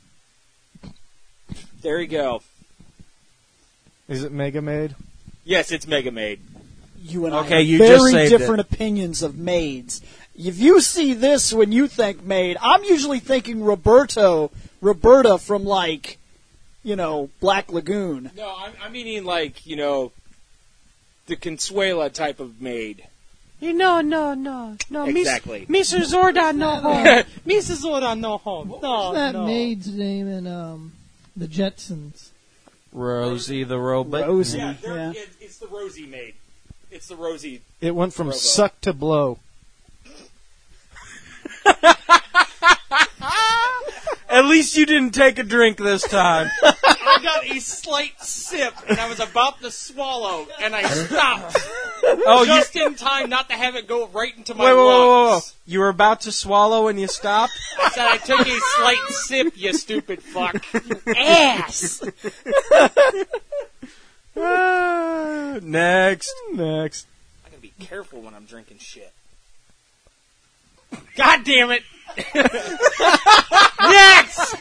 There you go. Is it Mega Maid? Yes, it's Mega Maid. You and Okay, I have you just very saved different opinions of maids. If you see this when you think maid, I'm usually thinking Roberto, Roberta from like, you know, Black Lagoon. No, I'm, I'm meaning like, you know, the Consuela type of maid. No, no, no, no. Exactly. Missus Zorda, no home. Missus Zorda, no home. What No, was that no. maid's name in um, the Jetsons? Rosie the robot. Rosie. Yeah, Yeah. they're- it, it's the Rosie maid. It's the Rosie. It went from Robo. suck to blow. At least you didn't take a drink this time. I got a slight sip, and I was about to swallow, and I stopped. Oh, you just in time not to have it go right into my wait, wait, wait, wait, wait. lungs. You were about to swallow and you stopped? I said I took a slight sip, you stupid fuck. Ass! Ah, next. Next. I gotta be careful when I'm drinking shit. God damn it! Next!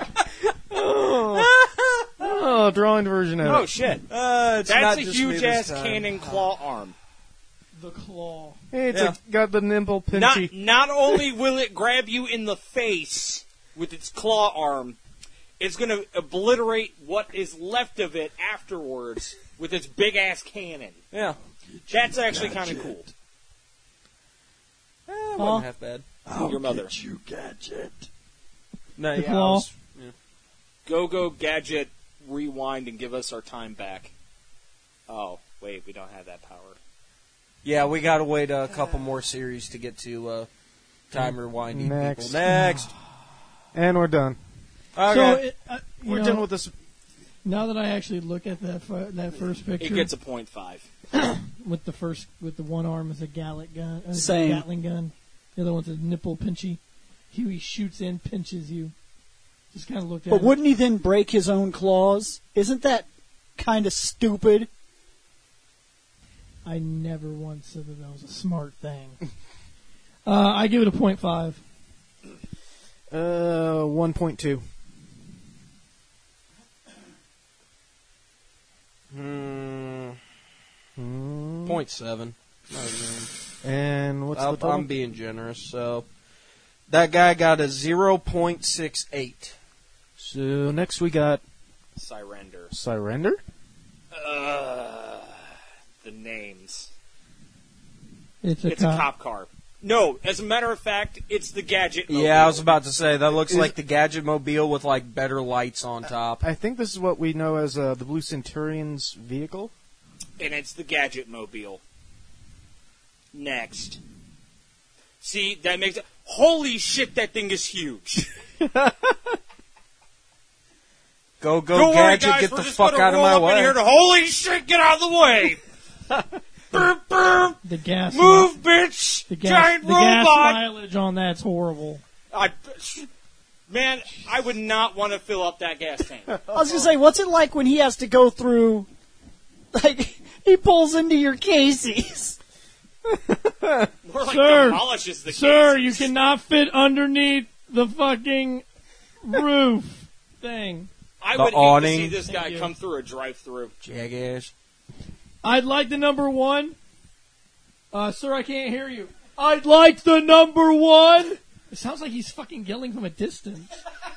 Oh, drawing version of Oh it. shit. Uh, it's That's not a just huge me this ass time. cannon claw arm. The claw. Hey, it's Yeah. a, got the nimble Not, pinchy. not only will it grab you in the face with its claw arm, it's going to obliterate what is left of it afterwards with its big ass cannon. Yeah. That's actually kind of cool. Eh, it Huh? wasn't half bad. Your mother. You gadget. No, The yeah, I claw. was- yeah. Go go gadget, rewind and give us our time back. Oh, wait, we don't have that power. Yeah, we gotta wait a couple more series to get to uh, time rewinding Next. people. Next. And we're done. Okay. So, it, uh, you We're know, done with this. now that I actually look at that fir- that first It picture gets a point five. with the first with the one arm is a Gallic gun, uh, Same. Gatling gun. The other one's a nipple pinchy. He, he shoots in, pinches you. Just kind of looked at But it. wouldn't he then break his own claws? Isn't that kind of stupid? I never once said that that was a smart thing. uh, I give it a point five. Uh, one point two. Hmm. Hmm. Point seven. And what's I'll- the total? I'm being generous, so that guy got a zero point six eight. So next we got Surrender. Surrender? Uh, the names. It's a It's cop. a cop car. No, as a matter of fact, it's the Gadget Mobile. Yeah, I was about to say that looks Is- like the Gadget Mobile with like better lights on top. I think this is what we know as uh, the Blue Centurion's vehicle. And it's the Gadget Mobile. Next. See, that makes it... Holy shit, that thing is huge. Go, go, Don't worry, Gadget, guys, get we're the just fuck gonna out of roll my up in way. here to, holy shit, get out of the way. Burp, burp. The gas. Move, bitch. The gas. Giant the gas robot. mileage on that's horrible. I, man, I would not want to fill up that gas tank. I was gonna say, what's it like when he has to go through? Like he pulls into your Casey's. More like Sir, demolishes the Sir, cases. you cannot fit underneath the fucking roof thing. I The would hate awning. to see this guy Thank you. come through a drive-through. Jackass. I'd like the number one. Uh, sir, I can't hear you. I'd like the number one. It sounds like he's fucking yelling from a distance.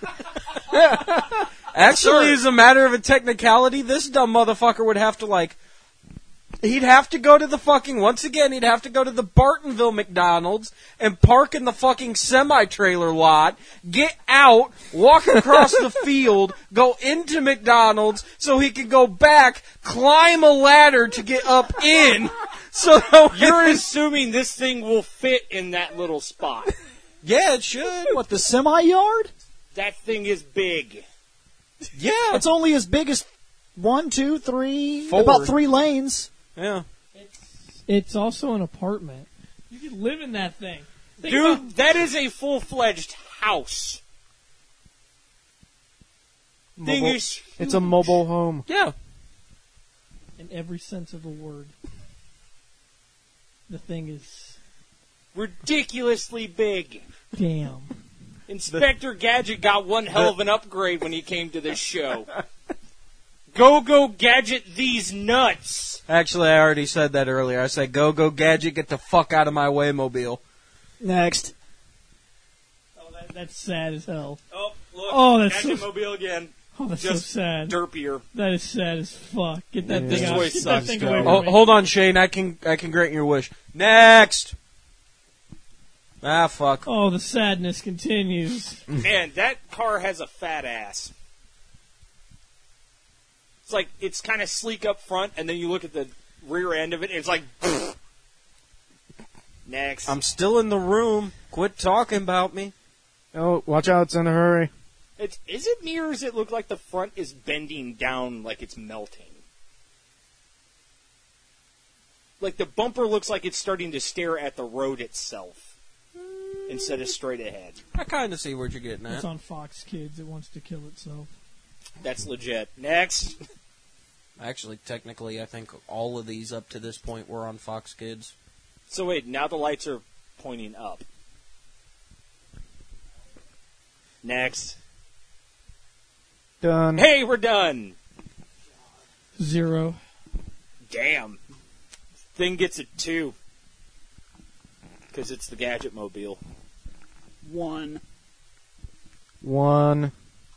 Actually, as a matter of a technicality, this dumb motherfucker would have to, like, he'd have to go to the fucking, once again, he'd have to go to the Bartonville McDonald's and park in the fucking semi-trailer lot, get out, walk across the field, go into McDonald's so he could go back, climb a ladder to get up in. So that You're when- assuming this thing will fit in that little spot. yeah, it should. What, the semi-yard? That thing is big. Yeah. It's only as big as one, two, three, Four. about three lanes. Yeah. It's also an apartment. You could live in that thing. Think about- Dude, that is a full-fledged house. Thing Mobile- is It's a mobile home. Yeah. in every sense of the word. The thing is ridiculously big. damn. Inspector Gadget got one hell of an upgrade when he came to this show. Go, go, Gadget these nuts. Actually, I already said that earlier. I said, go, go, Gadget, get the fuck out of my way, Mobile. Next. Oh, that, that's sad as hell. Oh, look, Oh, that's Gadget so- Mobile again. Oh, that's Just so sad. derpier. That is sad as fuck. Get that Yeah. thing This out. toy Get that sucks, thing though. away from Oh, me. hold on, Shane. I can I can grant your wish. Next. Ah, fuck. Oh, the sadness continues. Man, that car has a fat ass. It's like, it's kind of sleek up front, and then you look at the rear end of it, and it's like... Next. I'm still in the room. Quit talking about me. Oh, watch out! It's in a hurry. It's, is it me, or does it look like the front is bending down like it's melting? Like the bumper looks like it's starting to stare at the road itself instead of straight ahead. I kind of see what you're getting It's at. on Fox Kids. It wants to kill itself. That's legit. Next. Actually, technically, I think all of these up to this point were on Fox Kids. So wait, now the lights are pointing up. Next. Done. Hey, we're done. Zero. Damn. Thing gets a two. Because it's the Gadget Mobile. One. One.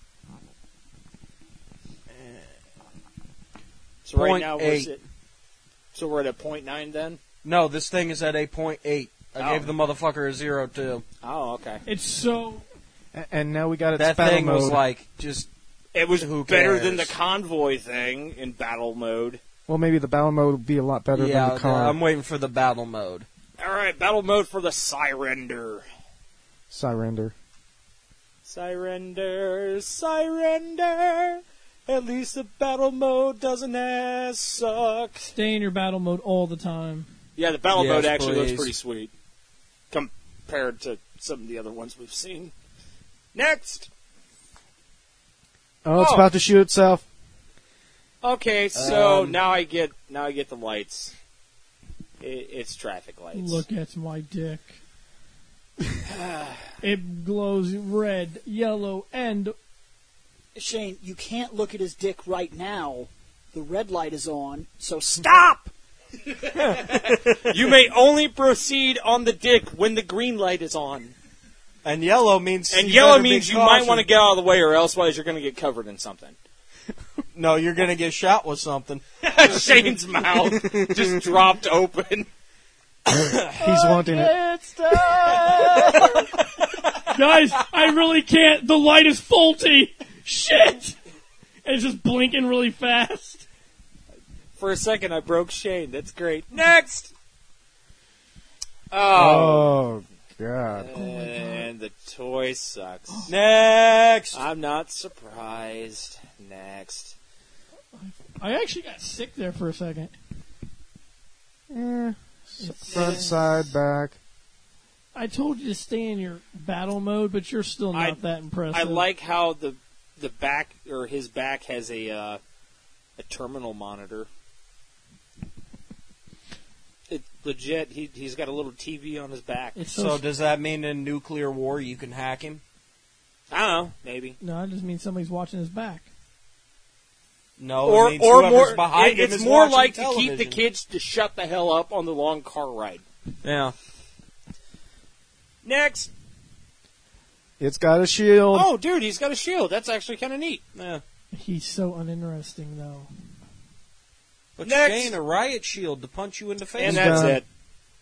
So right Point now we're eight. sit- So we're at a point nine then? No, this thing is at a point eight. I Oh. gave the motherfucker a zero too. Oh, okay. It's so. A- And now we got its That battle thing mode. was like just. It was Who better cares? than the convoy thing in battle mode. Well, maybe the battle mode would be a lot better Yeah, than the car. I'm waiting for the battle mode. Alright, battle mode for the Sirender. Surrender. Surrender, surrender. At least the battle mode doesn't ass suck. Stay in your battle mode all the time. Yeah, the battle Yes, mode actually please. looks pretty sweet compared to some of the other ones we've seen. Next. Oh, it's Oh. about to shoot itself. Okay, so Um, now I get now I get the lights. It, it's traffic lights. Look at my dick. It glows red, yellow, and Shane, you can't look at his dick right now. The red light is on, so stop! You may only proceed on the dick when the green light is on. And yellow means. And you yellow better be means you might cautious. want to get out of the way, or elsewise you're going to get covered in something. No, you're gonna get shot with something. Shane's mouth just dropped open. He's wanting it. Guys, I really can't. The light is faulty. Shit! And it's just blinking really fast. For a second, I broke Shane. That's great. Next! Oh. Oh, God. And the toy sucks. Next. I'm not surprised. Next. I actually got sick there for a second. Eh, front, side, back. I told you to stay in your battle mode, but you're still not I- that impressive. I like how the the back, or his back, has a uh, a terminal monitor. It legit. He he's got a little T V on his back. It's So so, does that mean in nuclear war you can hack him? I don't know, maybe. no, I just mean somebody's watching his back. No, or it means or whoever's more. behind it- him it's is more watching like to television. keep the kids to shut the hell up on the long car ride. Yeah. Next. It's got a shield. Oh, dude, he's got a shield. That's actually kind of neat. Yeah. He's so uninteresting, though. But Next. Shane, a riot shield to punch you in the face. And that's done. it.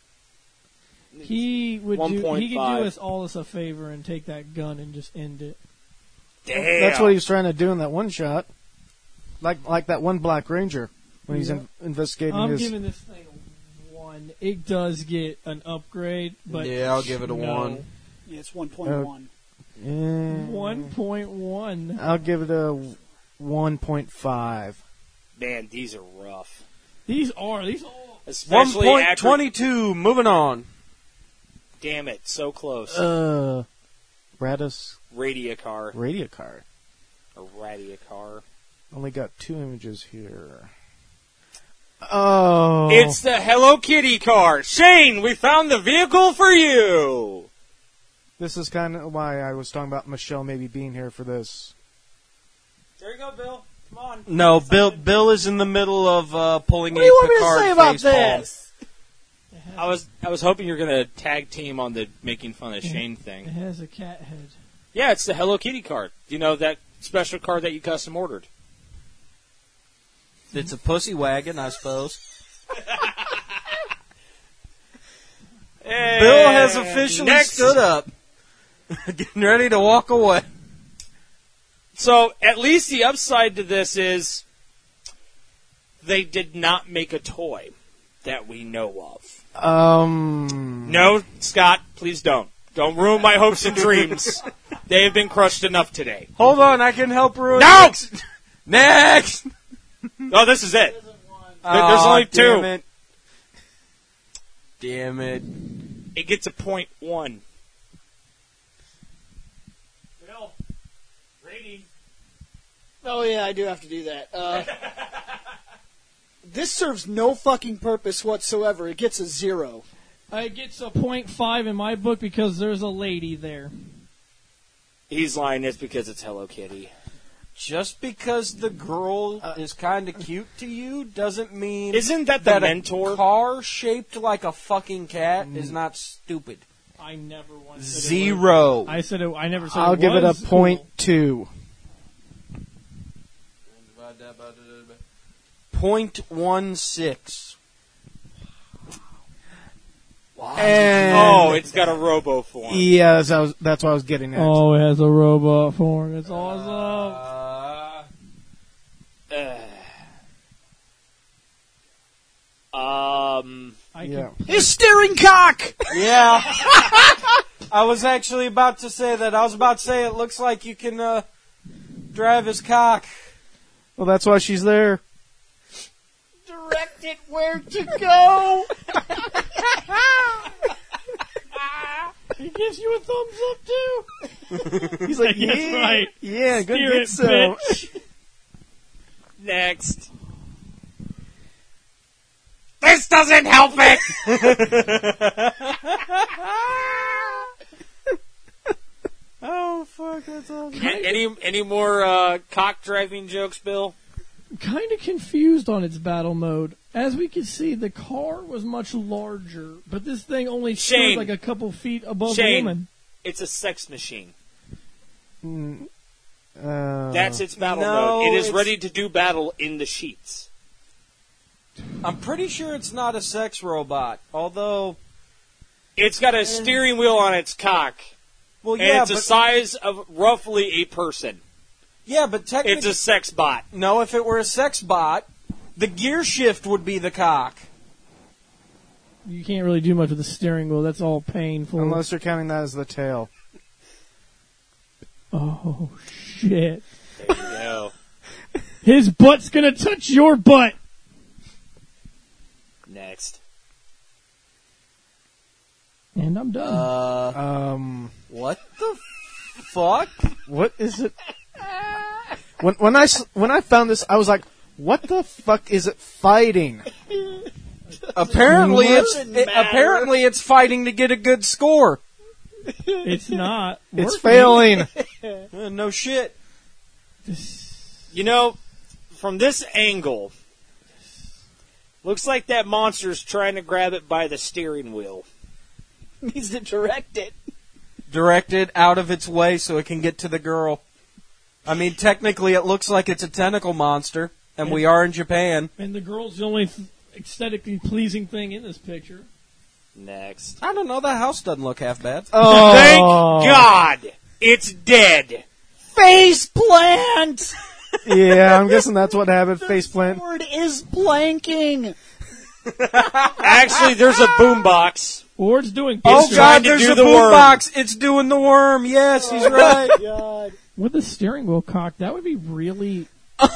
He would do. He could do one point five. us all us a favor and take that gun and just end it. Damn. That's what he was trying to do in that one shot. Like like that one Black Ranger when he's Yeah. in, investigating I'm his... giving this thing a one. It does get an upgrade, but Yeah, I'll give it a no. one. Yeah, it's one point one. Eh, One point one. I'll give it a one point five. Man, these are rough. These are these all. One Especially point after. twenty-two. Moving on. Damn it, so close. Uh, Radis Radia car. radio card. A Radia car. Only got two images here. Oh. It's the Hello Kitty car. Shane, we found the vehicle for you. This is kind of why I was talking about Michelle maybe being here for this. There you go, Bill. Come on. No, Bill. Bill is in the middle of uh, pulling What a do you want me to Picard say about face palm. this? I was I was hoping you were gonna tag team on the making fun of Shane It thing. has a cat head. Yeah, it's the Hello Kitty card. You know that special card that you custom ordered. It's a pussy wagon, I suppose. Bill has officially Next. stood up, getting ready to walk away. So at least the upside to this is they did not make a toy that we know of. Um. No, Scott, please don't. Don't ruin my hopes and dreams. They have been crushed enough today. Hold on, I can help ruin. No! Next. Next. Oh, this is it. There- Aw, There's only two. Damn it. Damn it. It gets a point one. Bill, rating. Oh yeah, I do have to do that. Uh, this serves no fucking purpose whatsoever. It gets a zero. Uh, It gets a point five in my book because there's a lady there. He's lying. It's because it's Hello Kitty. Just because the girl is kind of cute to you doesn't mean Isn't that the that mentor? a car shaped like a fucking cat is not stupid. I never once said it Zero. was- I said it. I never said I'll it give it a was point cool. two. Point one six. And Oh, it's got a robo form. yeah, that's, I was, that's what I was getting at. Oh, it has a robot form. It's awesome. Uh, um, I Yeah. can, His steering cock. Yeah. I was actually about to say that. I was about to say it looks like you can uh, drive his cock. Well, that's why she's there. Direct it where to go. he gives you a thumbs up too. He's like, That's yeah, right. yeah, good Steer get it, some. bitch. next. This doesn't help it. Oh, fuck, that's awesome. A- any any more uh, cock driving jokes, Bill? Kind of confused on its battle mode. As we can see, the car was much larger, but this thing only stood Shane. like a couple feet above Shane. the woman. It's a sex machine. Mm, Uh, That's its battle No, mode. It is it's- ready to do battle in the sheets. I'm pretty sure it's not a sex robot. Although, It's got a steering wheel on its cock, well, and yeah, it's but the size of roughly a person. yeah, but It's technically, a sex bot. no. If it were a sex bot, the gear shift would be the cock. You can't really do much with the steering wheel. That's all painful. unless you're counting that as the tail. Oh, shit. There you go. His butt's gonna touch your butt. Next. And I'm done. Uh, Um, what the fuck? what is it? When when I s- when I found this, I was like, "What the fuck is it fighting?" Apparently, What? it's it, apparently it's fighting to get a good score. It's not. It's working. failing. Uh, no shit. You know, from this angle, looks like that monster's trying to grab it by the steering wheel. Needs to direct it. Direct it out of its way so it can get to the girl. I mean, technically, it looks like it's a tentacle monster, and we are in Japan. And the girl's the only th- aesthetically pleasing thing in this picture. Next. I don't know. That house doesn't look half bad. Oh, Thank God it's dead. Face plant! yeah, I'm guessing that's what happened. Faceplant. Word is blanking. Actually, there's a boombox. Or it's doing Oh It's God, trying to there's do a the worm. boombox. It's doing the worm. Yes, he's right. God. with the steering wheel cocked. That would be really.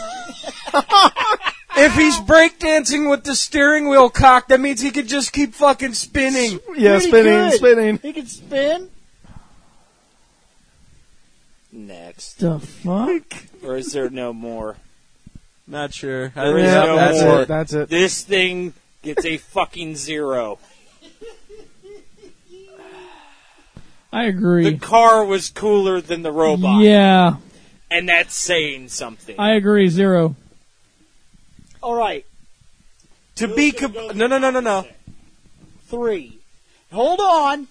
If he's breakdancing with the steering wheel cocked, that means he could just keep fucking spinning. Yeah, Pretty spinning, good. spinning. He can spin. Next. The fuck? Or is there no more? Not sure. I There think is that- no that's more. it. That's it. This thing gets a fucking zero. I agree. The car was cooler than the robot. Yeah, And that's saying something. I agree. Zero. All right, To be com- no, no, no, no, no. three. Hold on.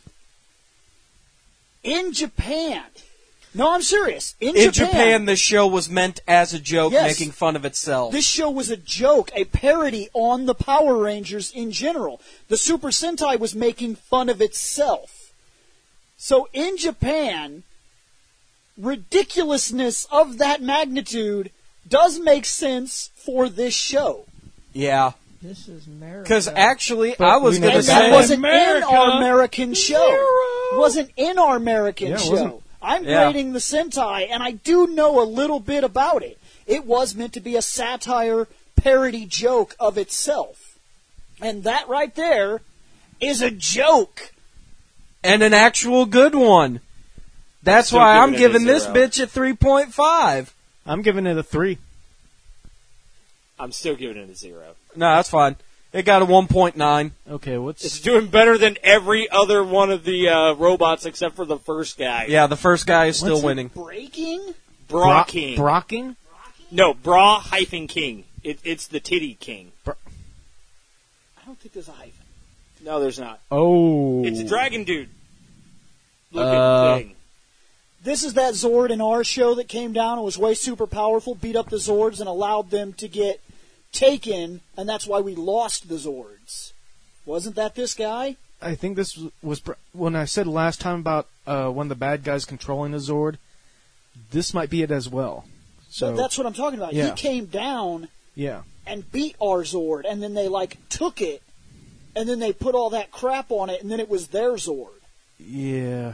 In Japan. No, I'm serious. In, In Japan, the show was meant as a joke, Yes. making fun of itself. this show was a joke, a parody on the Power Rangers in general. The Super Sentai was making fun of itself. So in Japan, ridiculousness of that magnitude does make sense for this show. Yeah, This is America. because actually, I was we going never to And that say wasn't America. in our American show. Wasn't in our American Yeah, it show. wasn't. I'm Yeah. grading the Sentai, and I do know a little bit about it. It was meant to be a satire, parody joke of itself. And that right there is a joke. and an actual good one. That's Still why I'm giving it a giving this zero. bitch a three point five. I'm giving it a three. I'm still giving it a zero. No, that's fine. It got a one point nine. Okay, what's It's doing better than every other one of the uh, robots except for the first guy. Yeah, the first guy is still What's it winning. breaking? Bra Bro- King. Brocking? no, Bra hyphen King. It, it's the Titty King. I don't think there's a hyphen. No, there's not. Oh, It's a dragon dude. Looking Uh, thing. This is that Zord in our show that came down and was way super powerful, beat up the Zords, and allowed them to get taken, and that's why we lost the Zords. Wasn't that this guy? I think this was, was pr- when I said last time about uh, when the bad guy's controlling the Zord. This might be it as well. So But that's what I'm talking about. Yeah. He came down yeah, and beat our Zord, and then they, like, took it, and then they put all that crap on it, and then it was their Zord. yeah.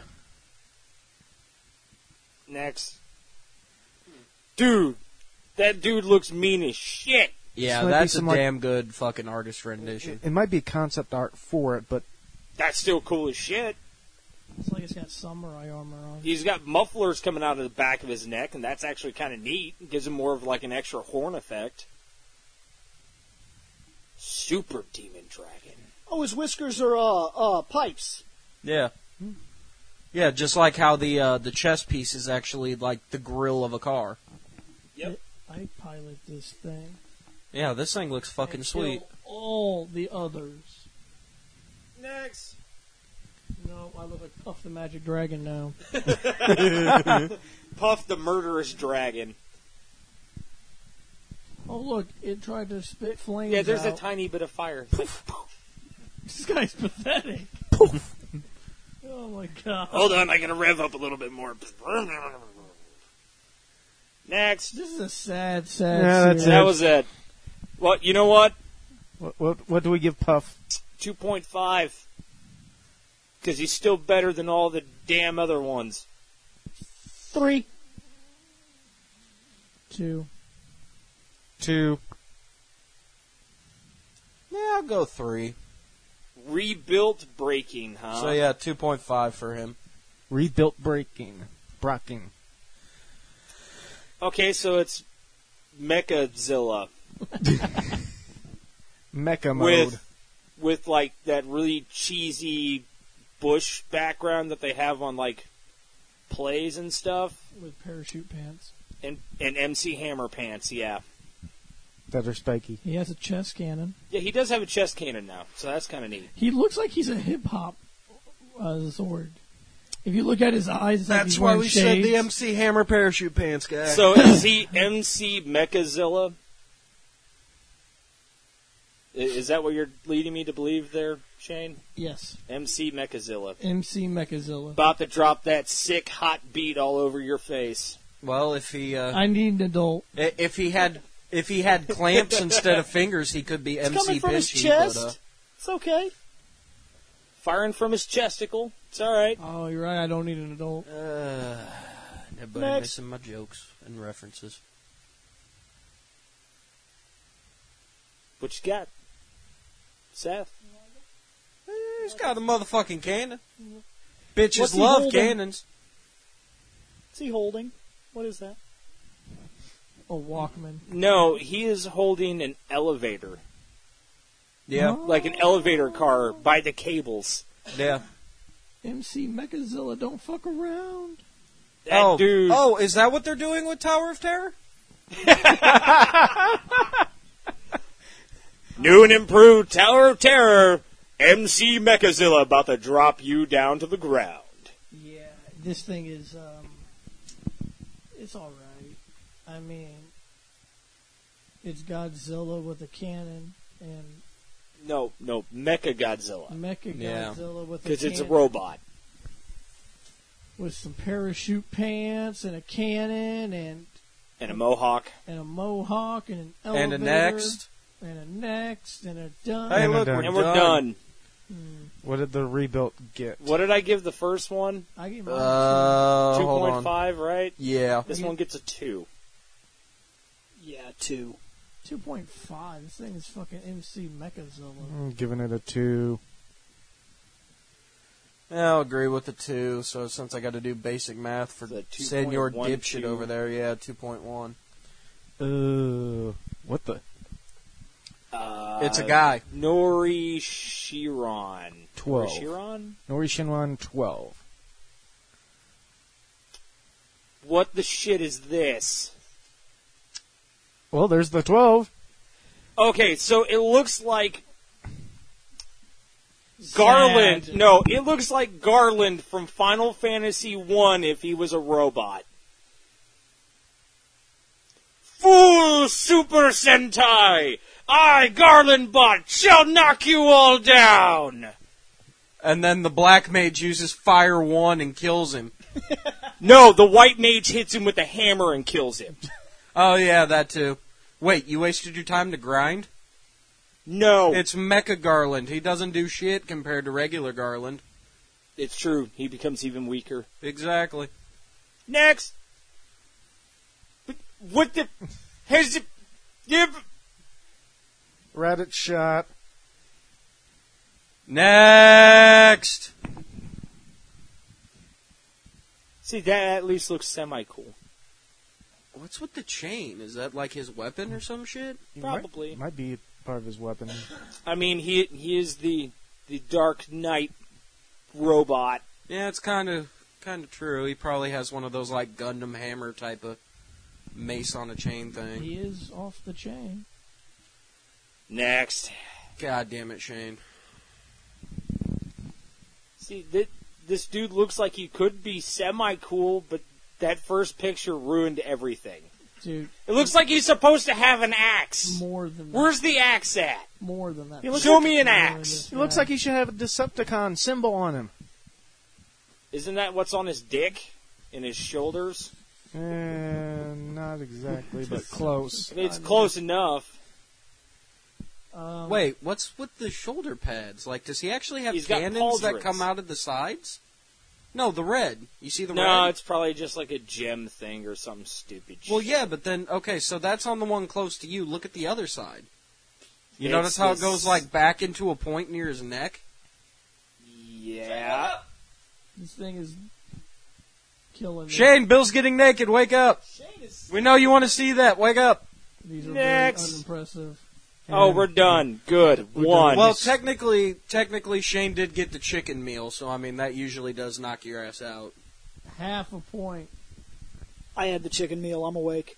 Next. Dude, that dude looks mean as shit. Yeah, This might be that's a some, like- damn good fucking artist rendition. It might be concept art for it, but That's still cool as shit. It's like it's got samurai armor on. He's got mufflers coming out of the back of his neck, and that's actually kind of neat. It gives him more of like an extra horn effect. Super Demon Dragon. Oh, his whiskers are, uh, uh, pipes. Yeah. Yeah, just like how the uh, the chest piece is actually like the grill of a car. Yep. I pilot this thing. Yeah, this thing looks fucking I sweet. kill all the others. Next. No, I look like Puff the Magic Dragon now. Puff the Murderous Dragon. Oh, look, it tried to spit flames Yeah, there's a out. tiny bit of fire. This guy's pathetic. Oh, my God. Hold on, I gotta rev up a little bit more. Next. This is a sad, sad Yeah, that's series. That was it. Well, you know what? What, what, what do we give Puff? two point five. Because he's still better than all the damn other ones. Three. Two. Two. Yeah, I'll go three. Rebuilt breaking, huh? So yeah, two point five for him. Rebuilt breaking. Brocking. Okay, so it's Mechazilla Mecha mode. with with like that really cheesy bush background that they have on like plays and stuff, With parachute pants. and and M C Hammer pants. Yeah, That are spiky. He has a chest cannon. yeah, he does have a chest cannon now, so that's kind of neat. He looks like he's a hip hop uh, Zord. If you look at his eyes, it's like That's he's why wearing we shades. said the M C Hammer parachute pants guy. So is he M C Mechazilla? I- Is that what you're leading me to believe there, Shane? Yes, M C Mechazilla. M C Mechazilla. About to drop that sick hot beat all over your face. well, if he uh, I need an adult. i- if he had if he had clamps instead of fingers, he could be It's M coming C from his Pinchy. chest. But, uh, It's okay. Firing from his chesticle. It's all right. Oh, you're right. I don't need an adult. uh, everybody Next. missing my jokes and references. What you got, Seth? Eh, He's got a motherfucking cannon. Bitches What's he love holding? cannons. What's he holding? What is that? A Walkman. No, he is holding an elevator, Yeah, like an elevator car by the cables. yeah. M C Mechazilla, don't fuck around. That oh, dude. oh, is that what they're doing with Tower of Terror? New and improved Tower of Terror. M C Mechazilla about to drop you down to the ground. Yeah, this thing is, um, it's alright. I mean, it's Godzilla with a cannon and No, no, Mecha Godzilla. Mecha Yeah. Godzilla with a Because it's a cannon- robot. with some parachute pants and a cannon and And a mohawk. and a mohawk and an elevator And a next. and a next and a done. Hey, And look, a we're done. And we're done. done. What did the rebuilt get? What did I give the first one? I gave mine Uh, two hold point on. five, right? Yeah. This one gets a two. Yeah, two. two point five. This thing is fucking M C Mechazilla. I'm giving it a two. Yeah, I'll agree with the two. So since I got to do basic math for The two Senor point one dipshit two. over there, yeah, two point one. Uh, what the? Uh, It's a guy. Nori Shiron. Twelve. Nori Shiron? Nori Shinran twelve. What the shit is this? Well, there's the twelve. Okay, so it looks like Garland. Sad. No, it looks like Garland from Final Fantasy one if he was a robot. Full Super Sentai! I, Garland Bot, shall knock you all down! And then the black mage uses fire one and kills him. No, the white mage hits him with a hammer and kills him. Oh yeah, that too. Wait, you wasted your time to grind? No, It's Mecha Garland. He doesn't do shit compared to regular Garland. it's true. He becomes even weaker. Exactly. Next! But what the... Has it... Give... Raditz shot. Next. See, that at least looks semi-cool. What's with the chain? Is that like his weapon or some shit? Probably. Might, might be part of his weapon. I mean, he he is the the Dark Knight robot. Yeah, it's kind of kind of true. He probably has one of those like Gundam hammer type of mace on a chain thing. He is off the chain. Next. God damn it, Shane. See, th- this dude looks like he could be semi-cool, but that first picture ruined everything. Dude, It looks like he's supposed to have an axe. more than that. Where's the axe at? More than that. He looks Show like- me an More than axe. this He looks guy. like he should have a Decepticon symbol on him. Isn't that what's on his dick? In his shoulders? Eh, not exactly, but close. I mean, it's close enough. Um, Wait, what's with the shoulder pads? Like, does he actually have He's got cannons that pauldrons. come out of the sides? No, the red. You see the No, red? it's probably just like a gem thing or something stupid. Well, shit. yeah, but then, okay, so that's on the one close to you. Look at the other side. You It's notice how this- it goes, like, back into a point near his neck? Yeah. This thing is killing me. Shane, Bill's getting naked. Wake up. We know you want to see that. Wake up. These are Next. very unimpressive. Oh, we're done. Good. One. Well, technically, technically, Shane did get the chicken meal, so, I mean, that usually does knock your ass out. Half a point. I had the chicken meal. I'm awake.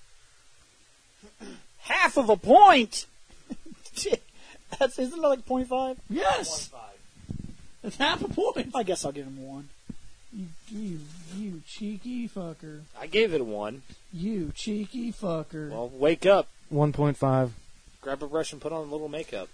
Half of a point. That's isn't that like point five? Yes! That's half a point. I guess I'll give him one. You, you, you cheeky fucker. I gave it a one. You cheeky fucker. Well, wake up. one point five. Grab a brush and put on a little makeup.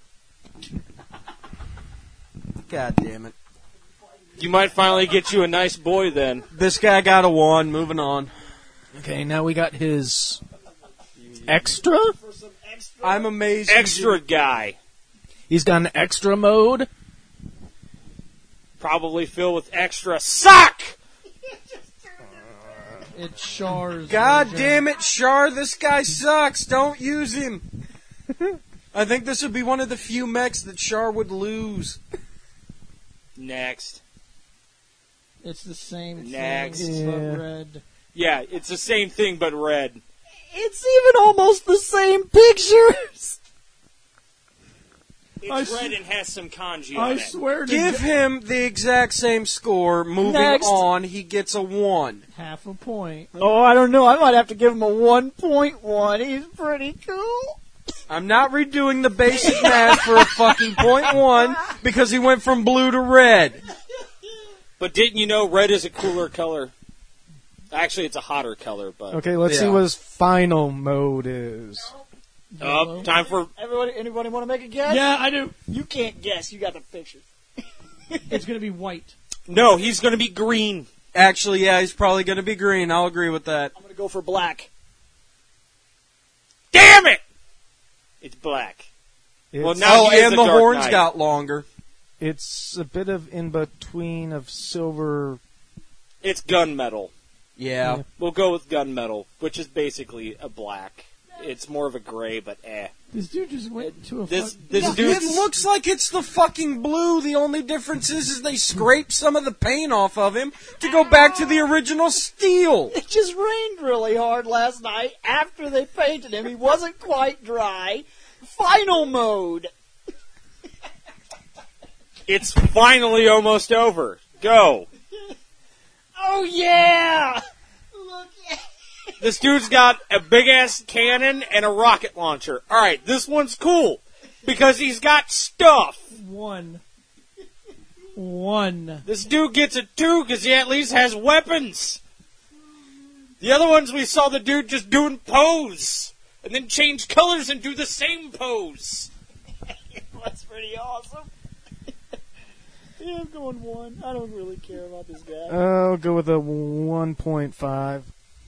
God damn it. You might finally get you a nice boy then. This guy got a one. Moving on. Okay, now we got his extra. I'm amazed. you Extra did- guy. He's got an extra mode. Probably filled with extra suck! It's Char's. God version. damn it, Char, this guy sucks. Don't use him. I think this would be one of the few mechs that Char would lose. Next. It's the same Next. thing, Yeah. but red. Yeah, it's the same thing but red. It's even almost the same pictures. It's I s- red and has some kanji I on it. swear to Give God- him the exact same score. Moving Next. on, he gets a one. half a point. Oh, I don't know. I might have to give him a one point one. He's pretty cool. I'm not redoing the basic math for a fucking point one because he went from blue to red. But didn't you know red is a cooler color? Actually, it's a hotter color, but... Okay, let's see Yeah. what his final mode is. Oh, time for... Everybody, anybody want to make a guess? Yeah, I do. You can't guess. You got the picture. It's going to be white. No, he's going to be green. Actually, yeah, he's probably going to be green. I'll agree with that. I'm going to go for black. Damn it! It's black. It's, Well, now Oh, he is and a the Dark horns Knight. got longer. it's a bit of in between of silver. It's gunmetal. Yeah. Yeah. We'll go with gunmetal, which is basically a black. It's more of a gray, but eh. This dude just went to a This fuck- this It dude's looks like it's the fucking blue. The only difference is, is they scraped some of the paint off of him to go back to the original steel. It just rained really hard last night after they painted him. He wasn't quite dry. Final mode. it's finally almost over. Go. Oh, yeah! Look at This dude's got a big ass cannon and a rocket launcher. All right, this one's cool because he's got stuff. one. One. This dude gets a two because he at least has weapons. The other ones we saw the dude just doing pose and then change colors and do the same pose. That's pretty awesome. Yeah, I'm going one. I don't really care about this guy. I'll go with a one point five.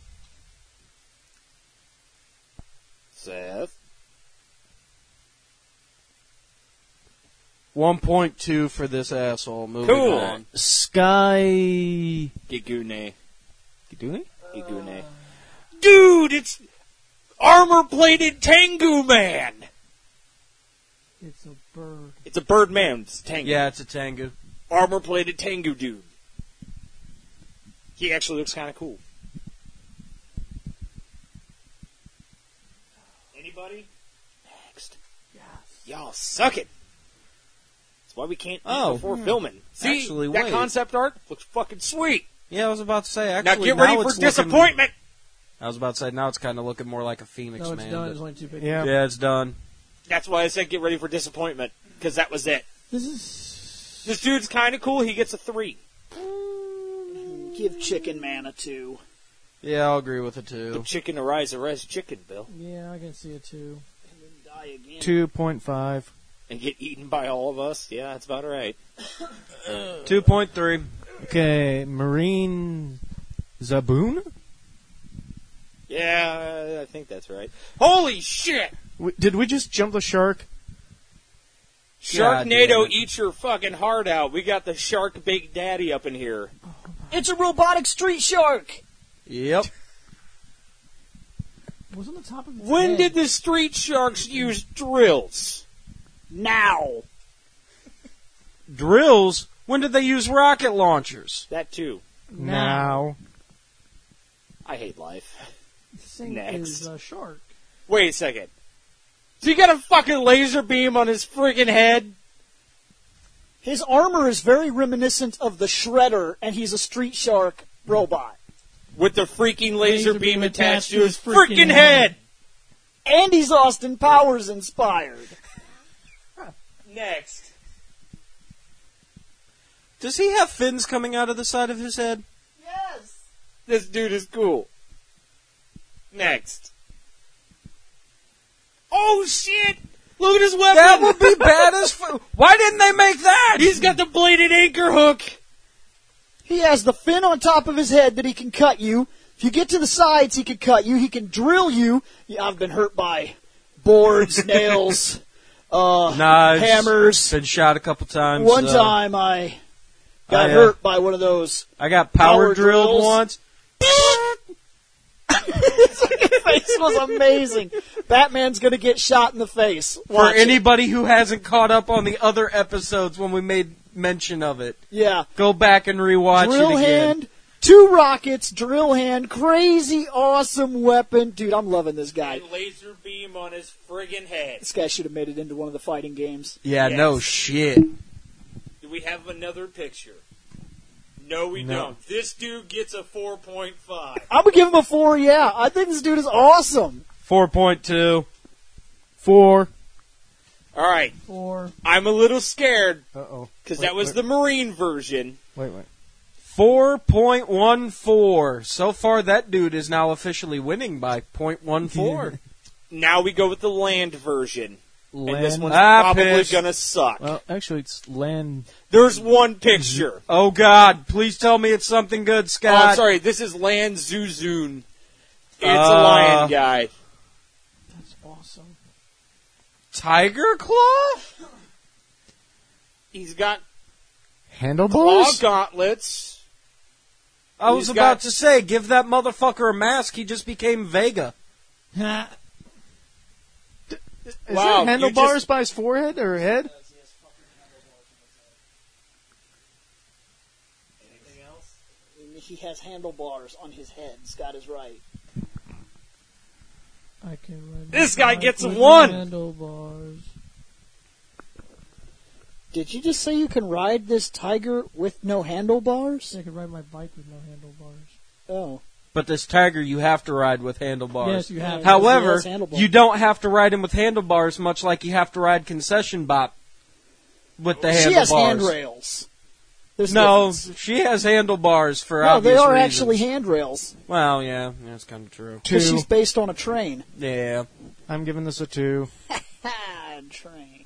Seth. one point two for this asshole. Moving Cool. on. Sky. Gigune. Giduni? Gigune. Dude, it's armor-plated Tengu Man. It's a bird. It's a bird man. It's Tengu. Yeah, it's a Tengu. Armor-plated Tengu dude. He actually looks kind of cool. Anybody? Next. Yes. Y'all suck it. That's why we can't eat Oh. before filming. See, Actually, that wait. concept art looks fucking sweet. Yeah, I was about to say. Now Actually, get ready now for it's looking- disappointment. I was about to say now it's kind of looking more like a Phoenix No, it's man. done. but- There's only two pictures. Yeah. Yeah, it's done. That's why I said get ready for disappointment, because that was it. This is. This dude's kind of cool. He gets a three. Give Chicken Man a two. Yeah, I'll agree with a The two. chicken arise, arise chicken, Bill. Yeah, I can see it too. Two point five. And get eaten by all of us? Yeah, that's about right. Two point three. Okay, Marine Zaboon? Yeah, I think that's right. Holy shit! W- Did we just jump the shark? God damn Sharknado, it. eat your fucking heart out. We got the shark big daddy up in here. It's a robotic street shark. Yep. What's on the top of its When head? did the street sharks use drills? Now. Drills? When did they use rocket launchers? That too. Now. I hate life. This thing Next. is a shark. Wait a second. So you got a fucking laser beam on his friggin' head? His armor is very reminiscent of the Shredder, and he's a street shark robot. With the freaking laser, Laser beam, beam attached to his freaking freaking head. head! And he's Austin Powers inspired. Next. Does he have fins coming out of the side of his head? Yes. This dude is cool. Next. Oh shit! Look at his weapon! That would be bad as fu- Why didn't they make that? He's got the bladed anchor hook! He has the fin on top of his head that he can cut you. If you get to the sides, he can cut you. He can drill you. Yeah, I've been hurt by boards, nails, uh, Knives. hammers. Been shot a couple times. One uh, time I got I, uh, hurt by one of those. I got power, Power drilled drills. once. His face was amazing. Batman's gonna get shot in the face. For Watch it. anybody who hasn't caught up on the other episodes when we made mention of it, Yeah. go back and rewatch Drill it again. hand, two rockets, drill hand, crazy awesome weapon. Dude, I'm loving this guy. And laser beam on his friggin' head. This guy should have made it into one of the fighting games. Yeah, Yes. no shit. Do we have another picture? No, we No. don't. This dude gets a four point five. I'm gonna give him a four, yeah. I think this dude is awesome. Four point two. Four. All right, Four. I'm a little scared Uh oh. because that was the Marine version. Wait, wait. Four point one four. So far, that dude is now officially winning by point one four. Now we go with the land version, and this Land. one's Ah, probably pissed. gonna suck. Well, actually, it's land. There's one picture. Oh God! Please tell me it's something good, Oh, Scott. I'm sorry. This is Land Zuzun. It's a Uh, lion guy. That's awesome. Tiger Claw? He's got claw Handlebars? gauntlets. I was He's about got- to say, give that motherfucker a mask. He just became Vega. Ha. Is Wow, there handlebars you just- by his forehead or head? He has handlebars on his head. Scott is right. I can ride This my guy bike gets a with one. Handlebars. Did you just say you can ride this tiger with no handlebars? I can ride my bike with no handlebars. Oh. But this tiger, you have to ride with handlebars. Yes, you have. Yeah. However, Yes, handlebars. you don't have to ride him with handlebars, much like you have to ride concession bop with the She handlebars. has handrails. There's No, difference. she has handlebars for No, obvious they are reasons. actually handrails. Well, yeah, that's kind of true. Because Two. she's based on a train. Yeah. I'm giving this a two. Ha, train.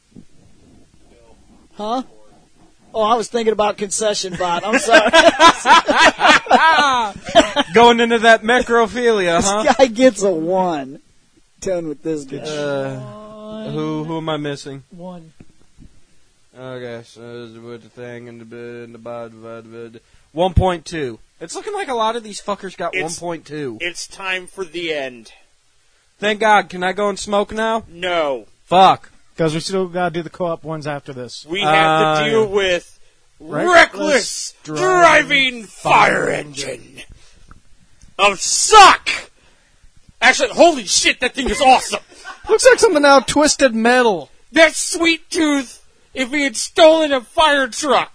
Huh? Oh, I was thinking about concession bot. I'm sorry. Going into that necrophilia, huh? This guy gets a one. Done with this guy. Uh, One. who who am I missing? One. Okay, so with the thing and the bid and the bad bad one point two. It's looking like a lot of these fuckers got one It's- point two. It's time for the end. Thank God. Can I go and smoke now? No. Fuck. Because we still got to do the co-op ones after this. We have Uh, to deal with Reckless reckless driving driving fire engine of suck. Actually, holy shit, that thing is awesome. Looks like something out of Twisted Metal. That's Sweet Tooth if he had stolen a fire truck.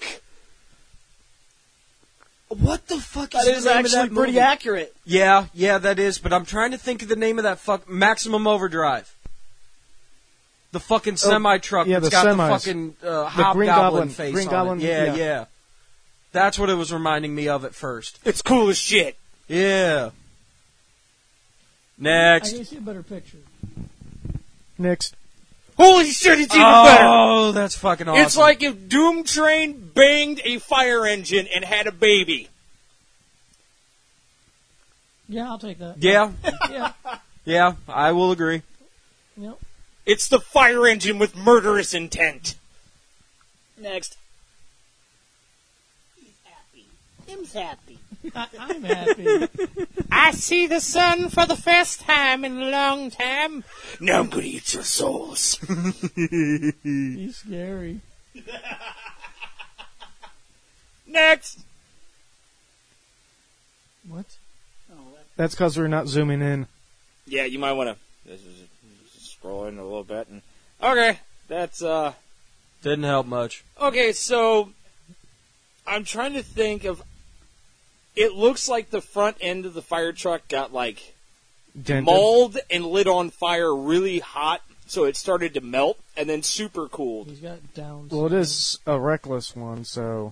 What the fuck is That the is name of actually that pretty movie? accurate. Yeah, yeah, that is. But I'm trying to think of the name of that fuck Maximum Overdrive. The fucking semi truck yeah, that's the got semis. the fucking uh, The Green hobgoblin Goblin- face Green on Goblin, it. Yeah, yeah. yeah. That's what it was reminding me of at first. It's cool as shit. Yeah. I Next. can see a better picture. Next. Holy shit, it's even better! Oh, that's fucking awesome. It's like if Doom Train banged a fire engine and had a baby. Yeah, I'll take that. Yeah. Yeah. Yeah, I will agree. Yep. It's the fire engine with murderous intent. Next. He's happy. Him's happy. I, I'm happy. I see the sun for the first time in a long time. Now I'm gonna eat your souls. He's scary. Next. What? That's because we're not zooming in. Yeah, you might want to scroll in a little bit. And, okay, that's uh. Didn't help much. Okay, so I'm trying to think of. It looks like the front end of the fire truck got like Dented. mauled and lit on fire really hot, so it started to melt and then super cooled. He's got downs. Well, it is a reckless one, so.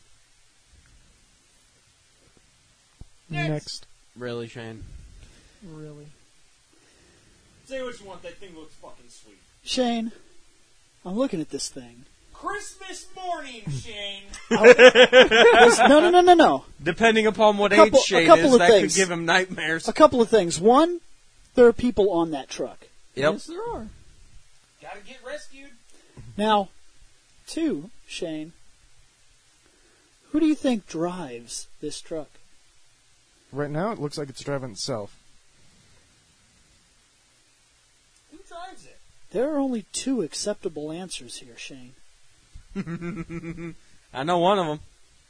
Next. Next. Really, Shane? Really? Say what you want. That thing looks fucking sweet. Shane, I'm looking at this thing. Christmas morning, Shane. Yes, no, no, no, no, no. Depending upon what Couple- age a Shane couple is, of that things. could give him nightmares. A couple of things. One, there are people on that truck. Yep. Yes, there are. Gotta get rescued. Now, two, Shane, who do you think drives this truck? Right now, it looks like it's driving itself. Who drives it? There are only two acceptable answers here, Shane. I know one of them.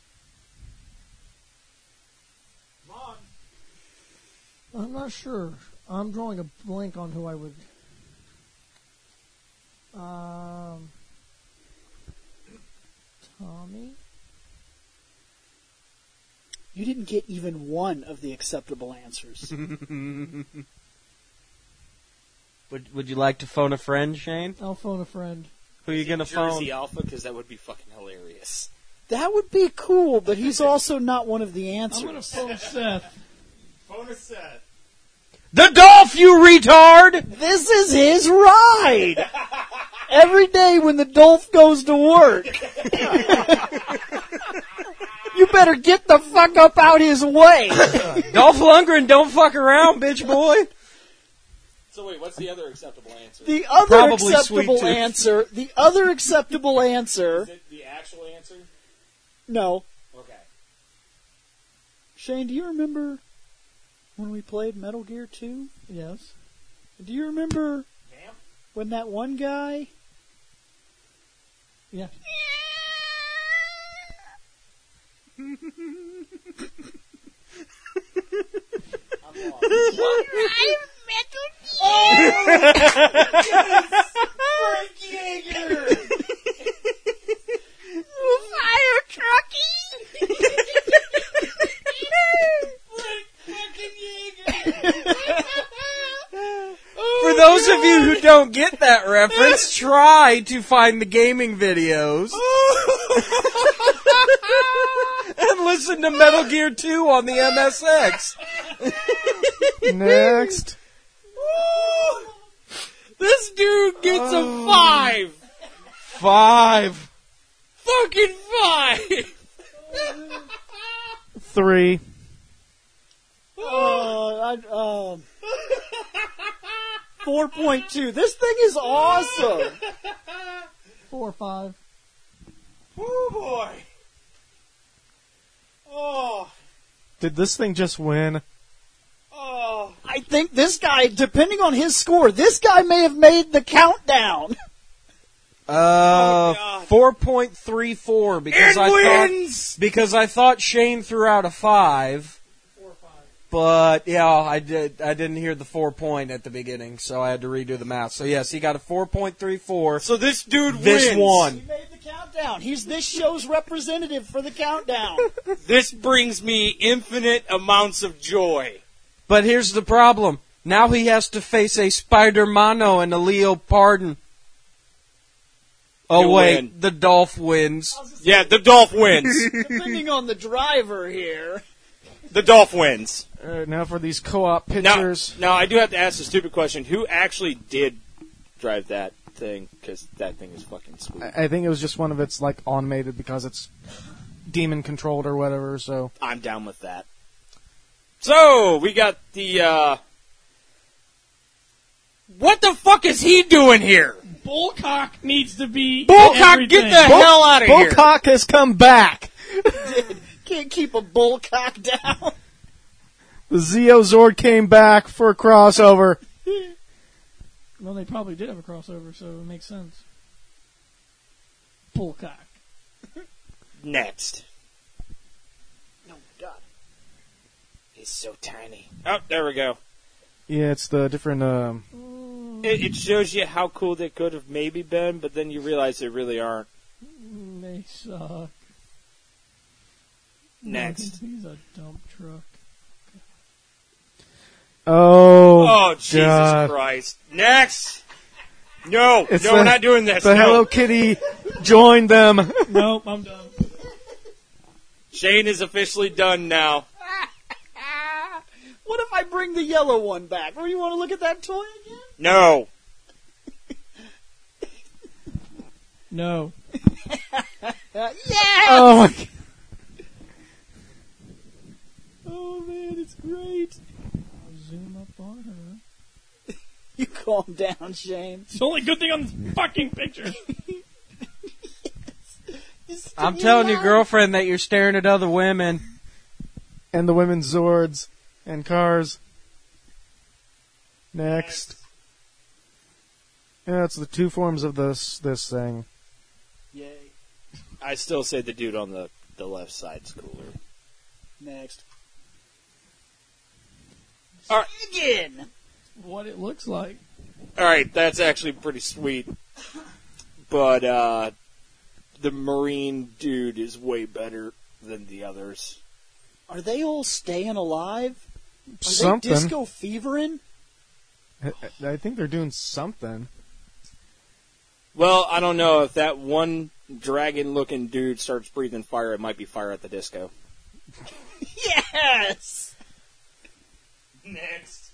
Come on. I'm not sure. I'm drawing a blank on who I would. Um, Tommy. You didn't get even one of the acceptable answers. Would Would you like to phone a friend, Shane? I'll phone a friend. Who are you gonna phone? Jersey Alpha, because that would be fucking hilarious. That would be cool, but he's also not one of the I'm gonna answers. phone Seth. Phone a set. The Dolph, you retard! This is his ride! Every day when the Dolph goes to work. You better get the fuck up out his way. Dolph Lundgren, don't fuck around, bitch boy. So wait, what's the other acceptable answer? The other Probably acceptable Sweet Tooth. answer, the other acceptable answer, Is it the actual answer? no. Okay. Shane, do you remember when we played Metal Gear two? Yes. Do you remember Vamp? when that one guy... Yeah. I'm lost. Frank Yeager! Fire trucky! Frank fucking Yeager! For those of you who don't get that reference, try to find the gaming videos and listen to Metal Gear two on the M S X. Next. This dude gets a five! Five. Fucking five! Three. Uh, I, um, four point two. This thing is awesome. Four or five. Oh boy! Oh, Did this thing just win? oh. I think this guy, depending on his score, this guy may have made the countdown. Uh, God. four point three four because It I wins! thought because I thought Shane threw out a five. Four or five. But yeah, I did. I didn't hear the four point at the beginning, so I had to redo the math. So yes, he got a four point three four. So this dude This wins. one. He made the countdown. He's this show's representative for the countdown. This brings me infinite amounts of joy. But here's the problem. Now he has to face a Spider-Mano and a Leo Pardon. Oh You wait, win. the Dolph wins. Yeah, the Dolph wins. Depending on the driver here. The Dolph wins. All right, now for these co-op Now, pictures. now, I do have to ask a stupid question. Who actually did drive that thing? Because that thing is fucking sweet. I I think it was just one of its like automated because it's demon controlled or whatever. So I'm down with that. So, we got the, uh... What the fuck is he doing here? Bullcock needs to be. Bullcock, get the everything. hell out of here! Bullcock has come back. Can't keep a bullcock down. The Zeo Zord came back for a crossover. Well, they probably did have a crossover, so it makes sense. Bullcock. Next. Oh, God. He's so tiny. Oh, there we go. Yeah, it's the different. Um, It, it shows you how cool they could have maybe been, but then you realize they really aren't. Mm, They suck. Next. He's a dump truck. oh, Oh, Jesus God. Christ. Next! No, It's no, the- we're not doing this. The no. Hello Kitty joined them. Nope, I'm done. Shane is officially done now. What if I bring the yellow one back? Or you want to look at that toy again? No. No. Uh, yeah! Oh my God. Oh man, it's great. Zoom up on her. You calm down, Shane. It's the only good thing on this fucking picture. I'm telling you, girlfriend, that you're staring at other women. And the women's Zords and cars. Next. Yeah, it's the two forms of this this thing. Yay. I still say the dude on the, the left side's cooler. Next. All right. Again. What it looks like. Alright, that's actually pretty sweet. But, uh, the Marine dude is way better than the others. Are they all staying alive? Are Something. they disco fevering? I, I think they're doing something. Well, I don't know. If that one dragon-looking dude starts breathing fire, it might be Fire at the Disco. Yes! Next.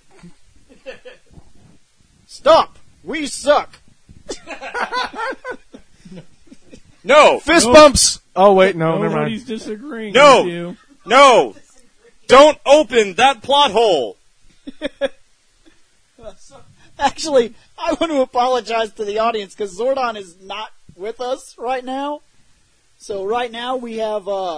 Stop! We suck! No! Fist Nope. bumps! Oh, wait, no, never Nobody's mind. disagreeing No. with you. No! Don't open that plot hole! Actually, I want to apologize to the audience because Zordon is not with us right now. So right now we have uh,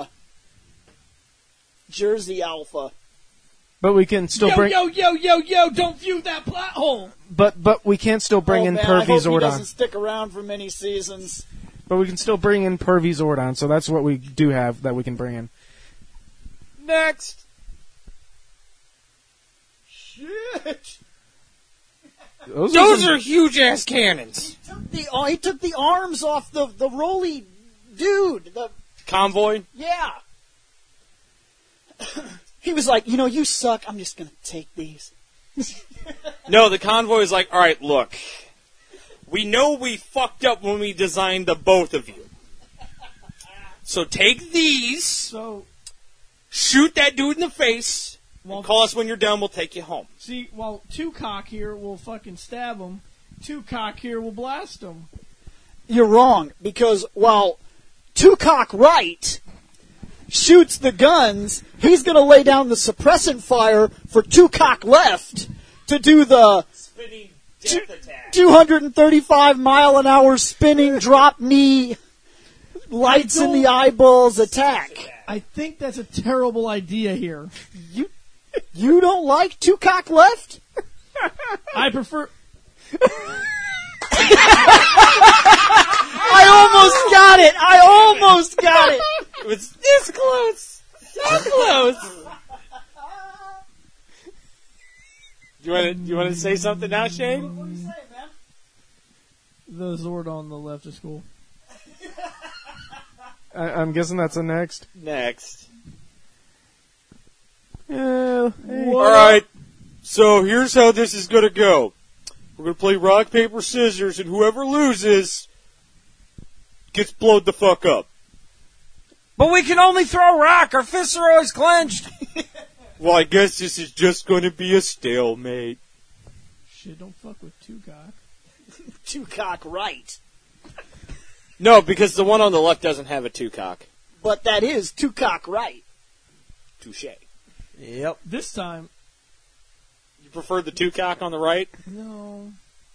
Jersey Alpha. But we can still Yo, bring. yo, yo, yo, yo, don't view that plot hole. But but we can still bring oh, in man, I Pervy hope he Zordon. doesn't stick around for many seasons. But we can still bring in Pervy Zordon, so that's what we do have that we can bring in. Next! Shit! Those, Those some- are huge-ass cannons! Took the, oh, he took the arms off the the roly dude. The Convoy? yeah. He was like, you know, you suck. I'm just gonna take these. No, the convoy is like, alright, look. We know we fucked up when we designed the both of you. So take these, So, shoot that dude in the face, well, call us when you're done, we'll take you home. see, while two cock here will fucking stab him, two cock here will blast him. You're wrong because while Two Cock Right shoots the guns, he's gonna lay down the suppressant fire for Two Cock Left to do the Spinning Two- two hundred thirty-five mile an hour spinning drop knee lights in the eyeballs attack. I think that's a terrible idea here. You you don't like Two Cock Left? I prefer. I almost got it. I almost got it. It was this close. So close. Do you want to? Do you want to say something now, Shane? The Zord on the left is cool. I, I'm guessing that's the next. Next. Yeah, hey. All right. So here's how this is gonna go. We're gonna play rock paper scissors, and whoever loses gets blowed the fuck up. But we can only throw rock. Our fists are always clenched. Well, I guess this is just going to be a stalemate. Shit, don't fuck with two-cock. Two-cock right. No, because the one on the left doesn't have a two-cock. But that is two-cock right. Touche. Yep. This time, You prefer the two-cock on the right? no.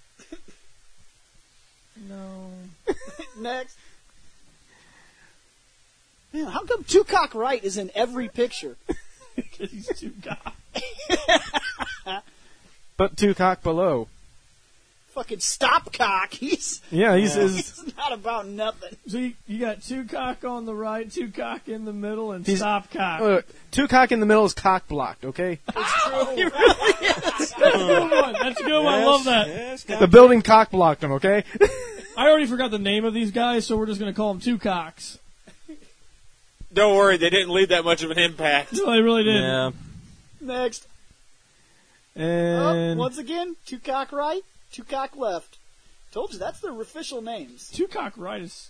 No. Next. Man, how come two-cock right is in every picture? Because he's two-cock. But two cock below. Fucking stop-cock. He's, Yeah, he's, Yeah. he's he's not about nothing. So you, you got two-cock on the right, two-cock in the middle, and He's- stop-cock. uh, two cock in the middle is cock blocked. Okay, It's true. That's a good one. That's a good one. I love that. Yes, the building cock blocked him. Okay. I already forgot the name of these guys, so we're just going to call them two-cocks. Don't worry, they didn't leave that much of an impact. No, they really did. yeah. Next. Oh, And once again, two-cock right, two-cock left. Told you, that's their official names. Two-cock right is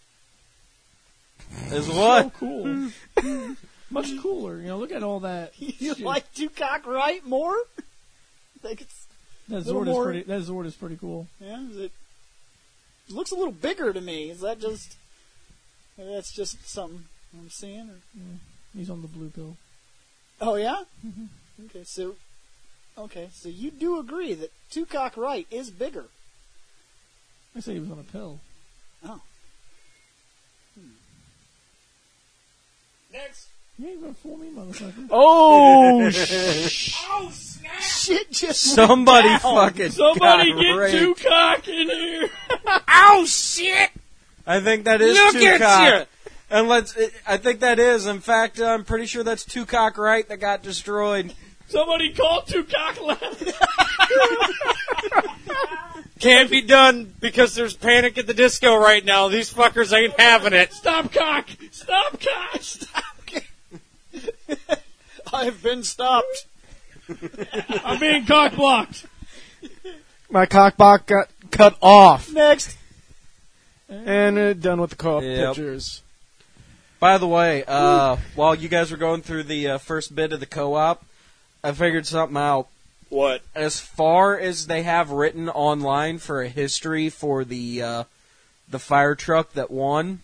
Is so what? cool. Much cooler. You know, look at all that. You shit. like two-cock right more? I think it's, that little Zord is more- pretty. That Zord is pretty cool. yeah, is it, it looks a little bigger to me. Is that just, maybe that's just something I'm seeing? Or? He's on the blue pill. Oh, yeah? Okay, so, okay, so you do agree that two-cock right is bigger. I say he was on a pill. Oh. Next. You ain't gonna fool me, motherfucker. oh, sh- Oh, snap! Shit just Somebody went down. fucking Somebody got get raped. two-cock in here. Oh, shit! I think that is Look two at cock. you! And let's. I think that is. In fact, I'm pretty sure that's two cock right that got destroyed. Somebody call two-cock left. Can't be done because there's Panic at the Disco right now. These fuckers ain't having it. Stop cock. Stop cock. Stop. I've been stopped. I'm being cock blocked. my cock block got cut off, Next. and uh, done with the co-op Yep. pictures. By the way, uh, while you guys were going through the uh, first bit of the co-op, I figured something out. What? As far as they have written online for a history for the uh, the fire truck that won,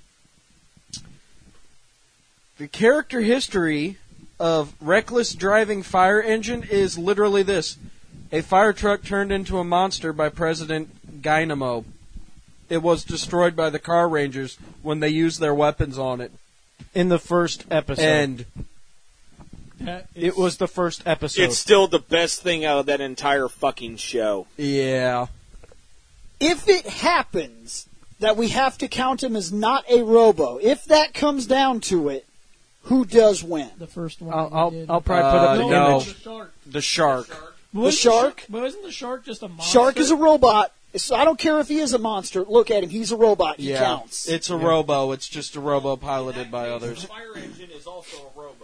the character history of Reckless Driving Fire Engine is literally this: a fire truck turned into a monster by President Dynamo. It was destroyed by the Car Rangers when they used their weapons on it. In the first episode, And That is, it was the first episode. It's still the best thing out of that entire fucking show. yeah, If it happens that we have to count him as not a robo, if that comes down to it, who does win? the first one. I'll, we I'll, did. I'll probably put Uh, up the no. image. The shark. the shark. But The wasn't shark? But isn't the shark just a monster? Shark is a robot. So I don't care if he is a monster. Look at him. He's a robot. He Yeah, counts. it's a robo. It's just a robo piloted by others. fire engine is also a robo.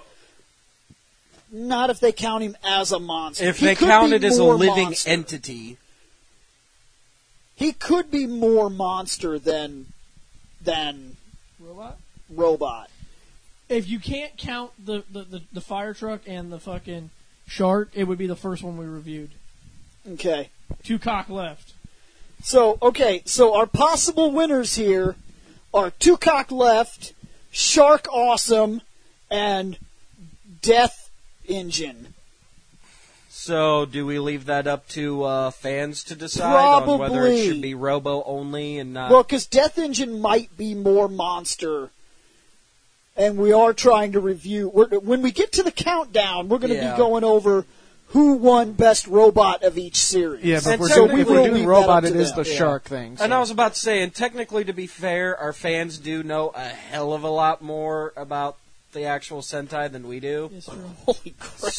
Not if they count him as a monster. If He they could count be it as a more living monster. entity, He could be more monster than than Robot? robot. If you can't count the, the, the, the fire truck and the fucking shark, it would be the first one we reviewed. Okay. Two cock left. So, okay, so our possible winners here are Two Cock Left, Shark Awesome, and Death Engine. so do we leave that up to uh, fans to decide on whether it Probably. should be robo only and not? Well, because Death Engine might be more monster, and we are trying to review. We're, when we get to the countdown, we're going to Yeah. be going over who won Best Robot of each series. Yeah, but And we're so doing, we if will we're leave doing that robot, up it to is them. the Yeah. shark thing. And so. I was about to say, and technically, to be fair, our fans do know a hell of a lot more about the actual Sentai than we do. Yes, true. Holy crap.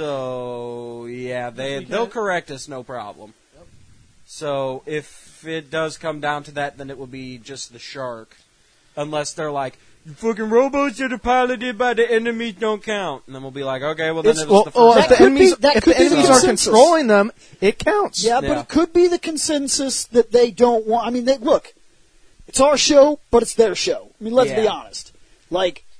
So yeah, they we they'll got- correct us, no problem. So if it does come down to that, then it will be just the shark, unless they're like, "You fucking robots that are piloted by the enemies don't count," and then we'll be like, "Okay, well then It's- it was well, the well, first." if That the could be- enemies, that if could the be the enemies are consensus. controlling them, it counts. Yeah, but Yeah. it could be the consensus that they don't want. I mean, they, look, it's our show, but it's their show. I mean, let's be Yeah. honest. Like,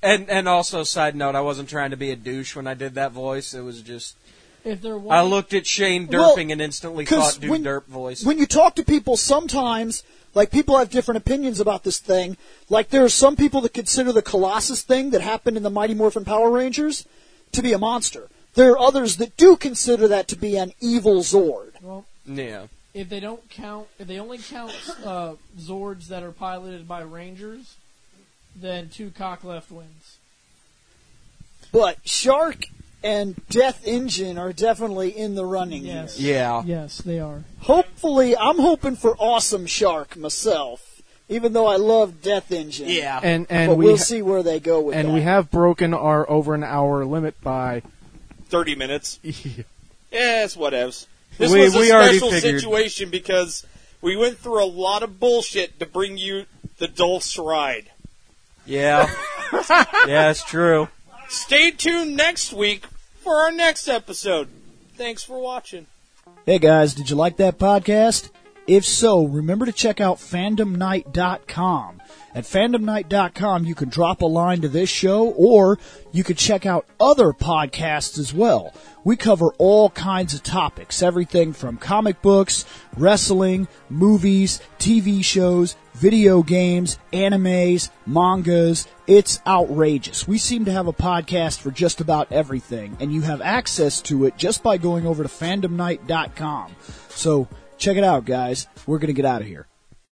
And and also, side note, I wasn't trying to be a douche when I did that voice. It was just If they're I wanting, looked at Shane derping Well, and instantly 'cause thought dude when- derp voice. When you talk to people, sometimes, like, people have different opinions about this thing. Like, there are some people that consider the Colossus thing that happened in the Mighty Morphin Power Rangers to be a monster. There are others that do consider that to be an evil Zord. well, Yeah. if they don't count, if they only count uh, Zords that are piloted by Rangers, then two cock left wins. But Shark and Death Engine are definitely in the running Yes. here. Yeah. Yes, they are. Hopefully, I'm hoping for Awesome Shark myself, even though I love Death Engine. Yeah. And and but we we'll ha- see where they go with and that. we have broken our over an hour limit by. thirty minutes. Yes, whatevs. This We- was a we already special figured. situation because we went through a lot of bullshit to bring you the Dolph's ride. Yeah. Yeah, it's true. Stay tuned next week for our next episode. Thanks for watching. Hey guys, did you like that podcast? If so, remember to check out fandom night dot com. At fandom night dot com, you can drop a line to this show, or you can check out other podcasts as well. We cover all kinds of topics, everything from comic books, wrestling, movies, T V shows, video games, animes, mangas. It's outrageous. We seem to have a podcast for just about everything, and you have access to it just by going over to fandom night dot com. So, check it out, guys. We're going to get out of here.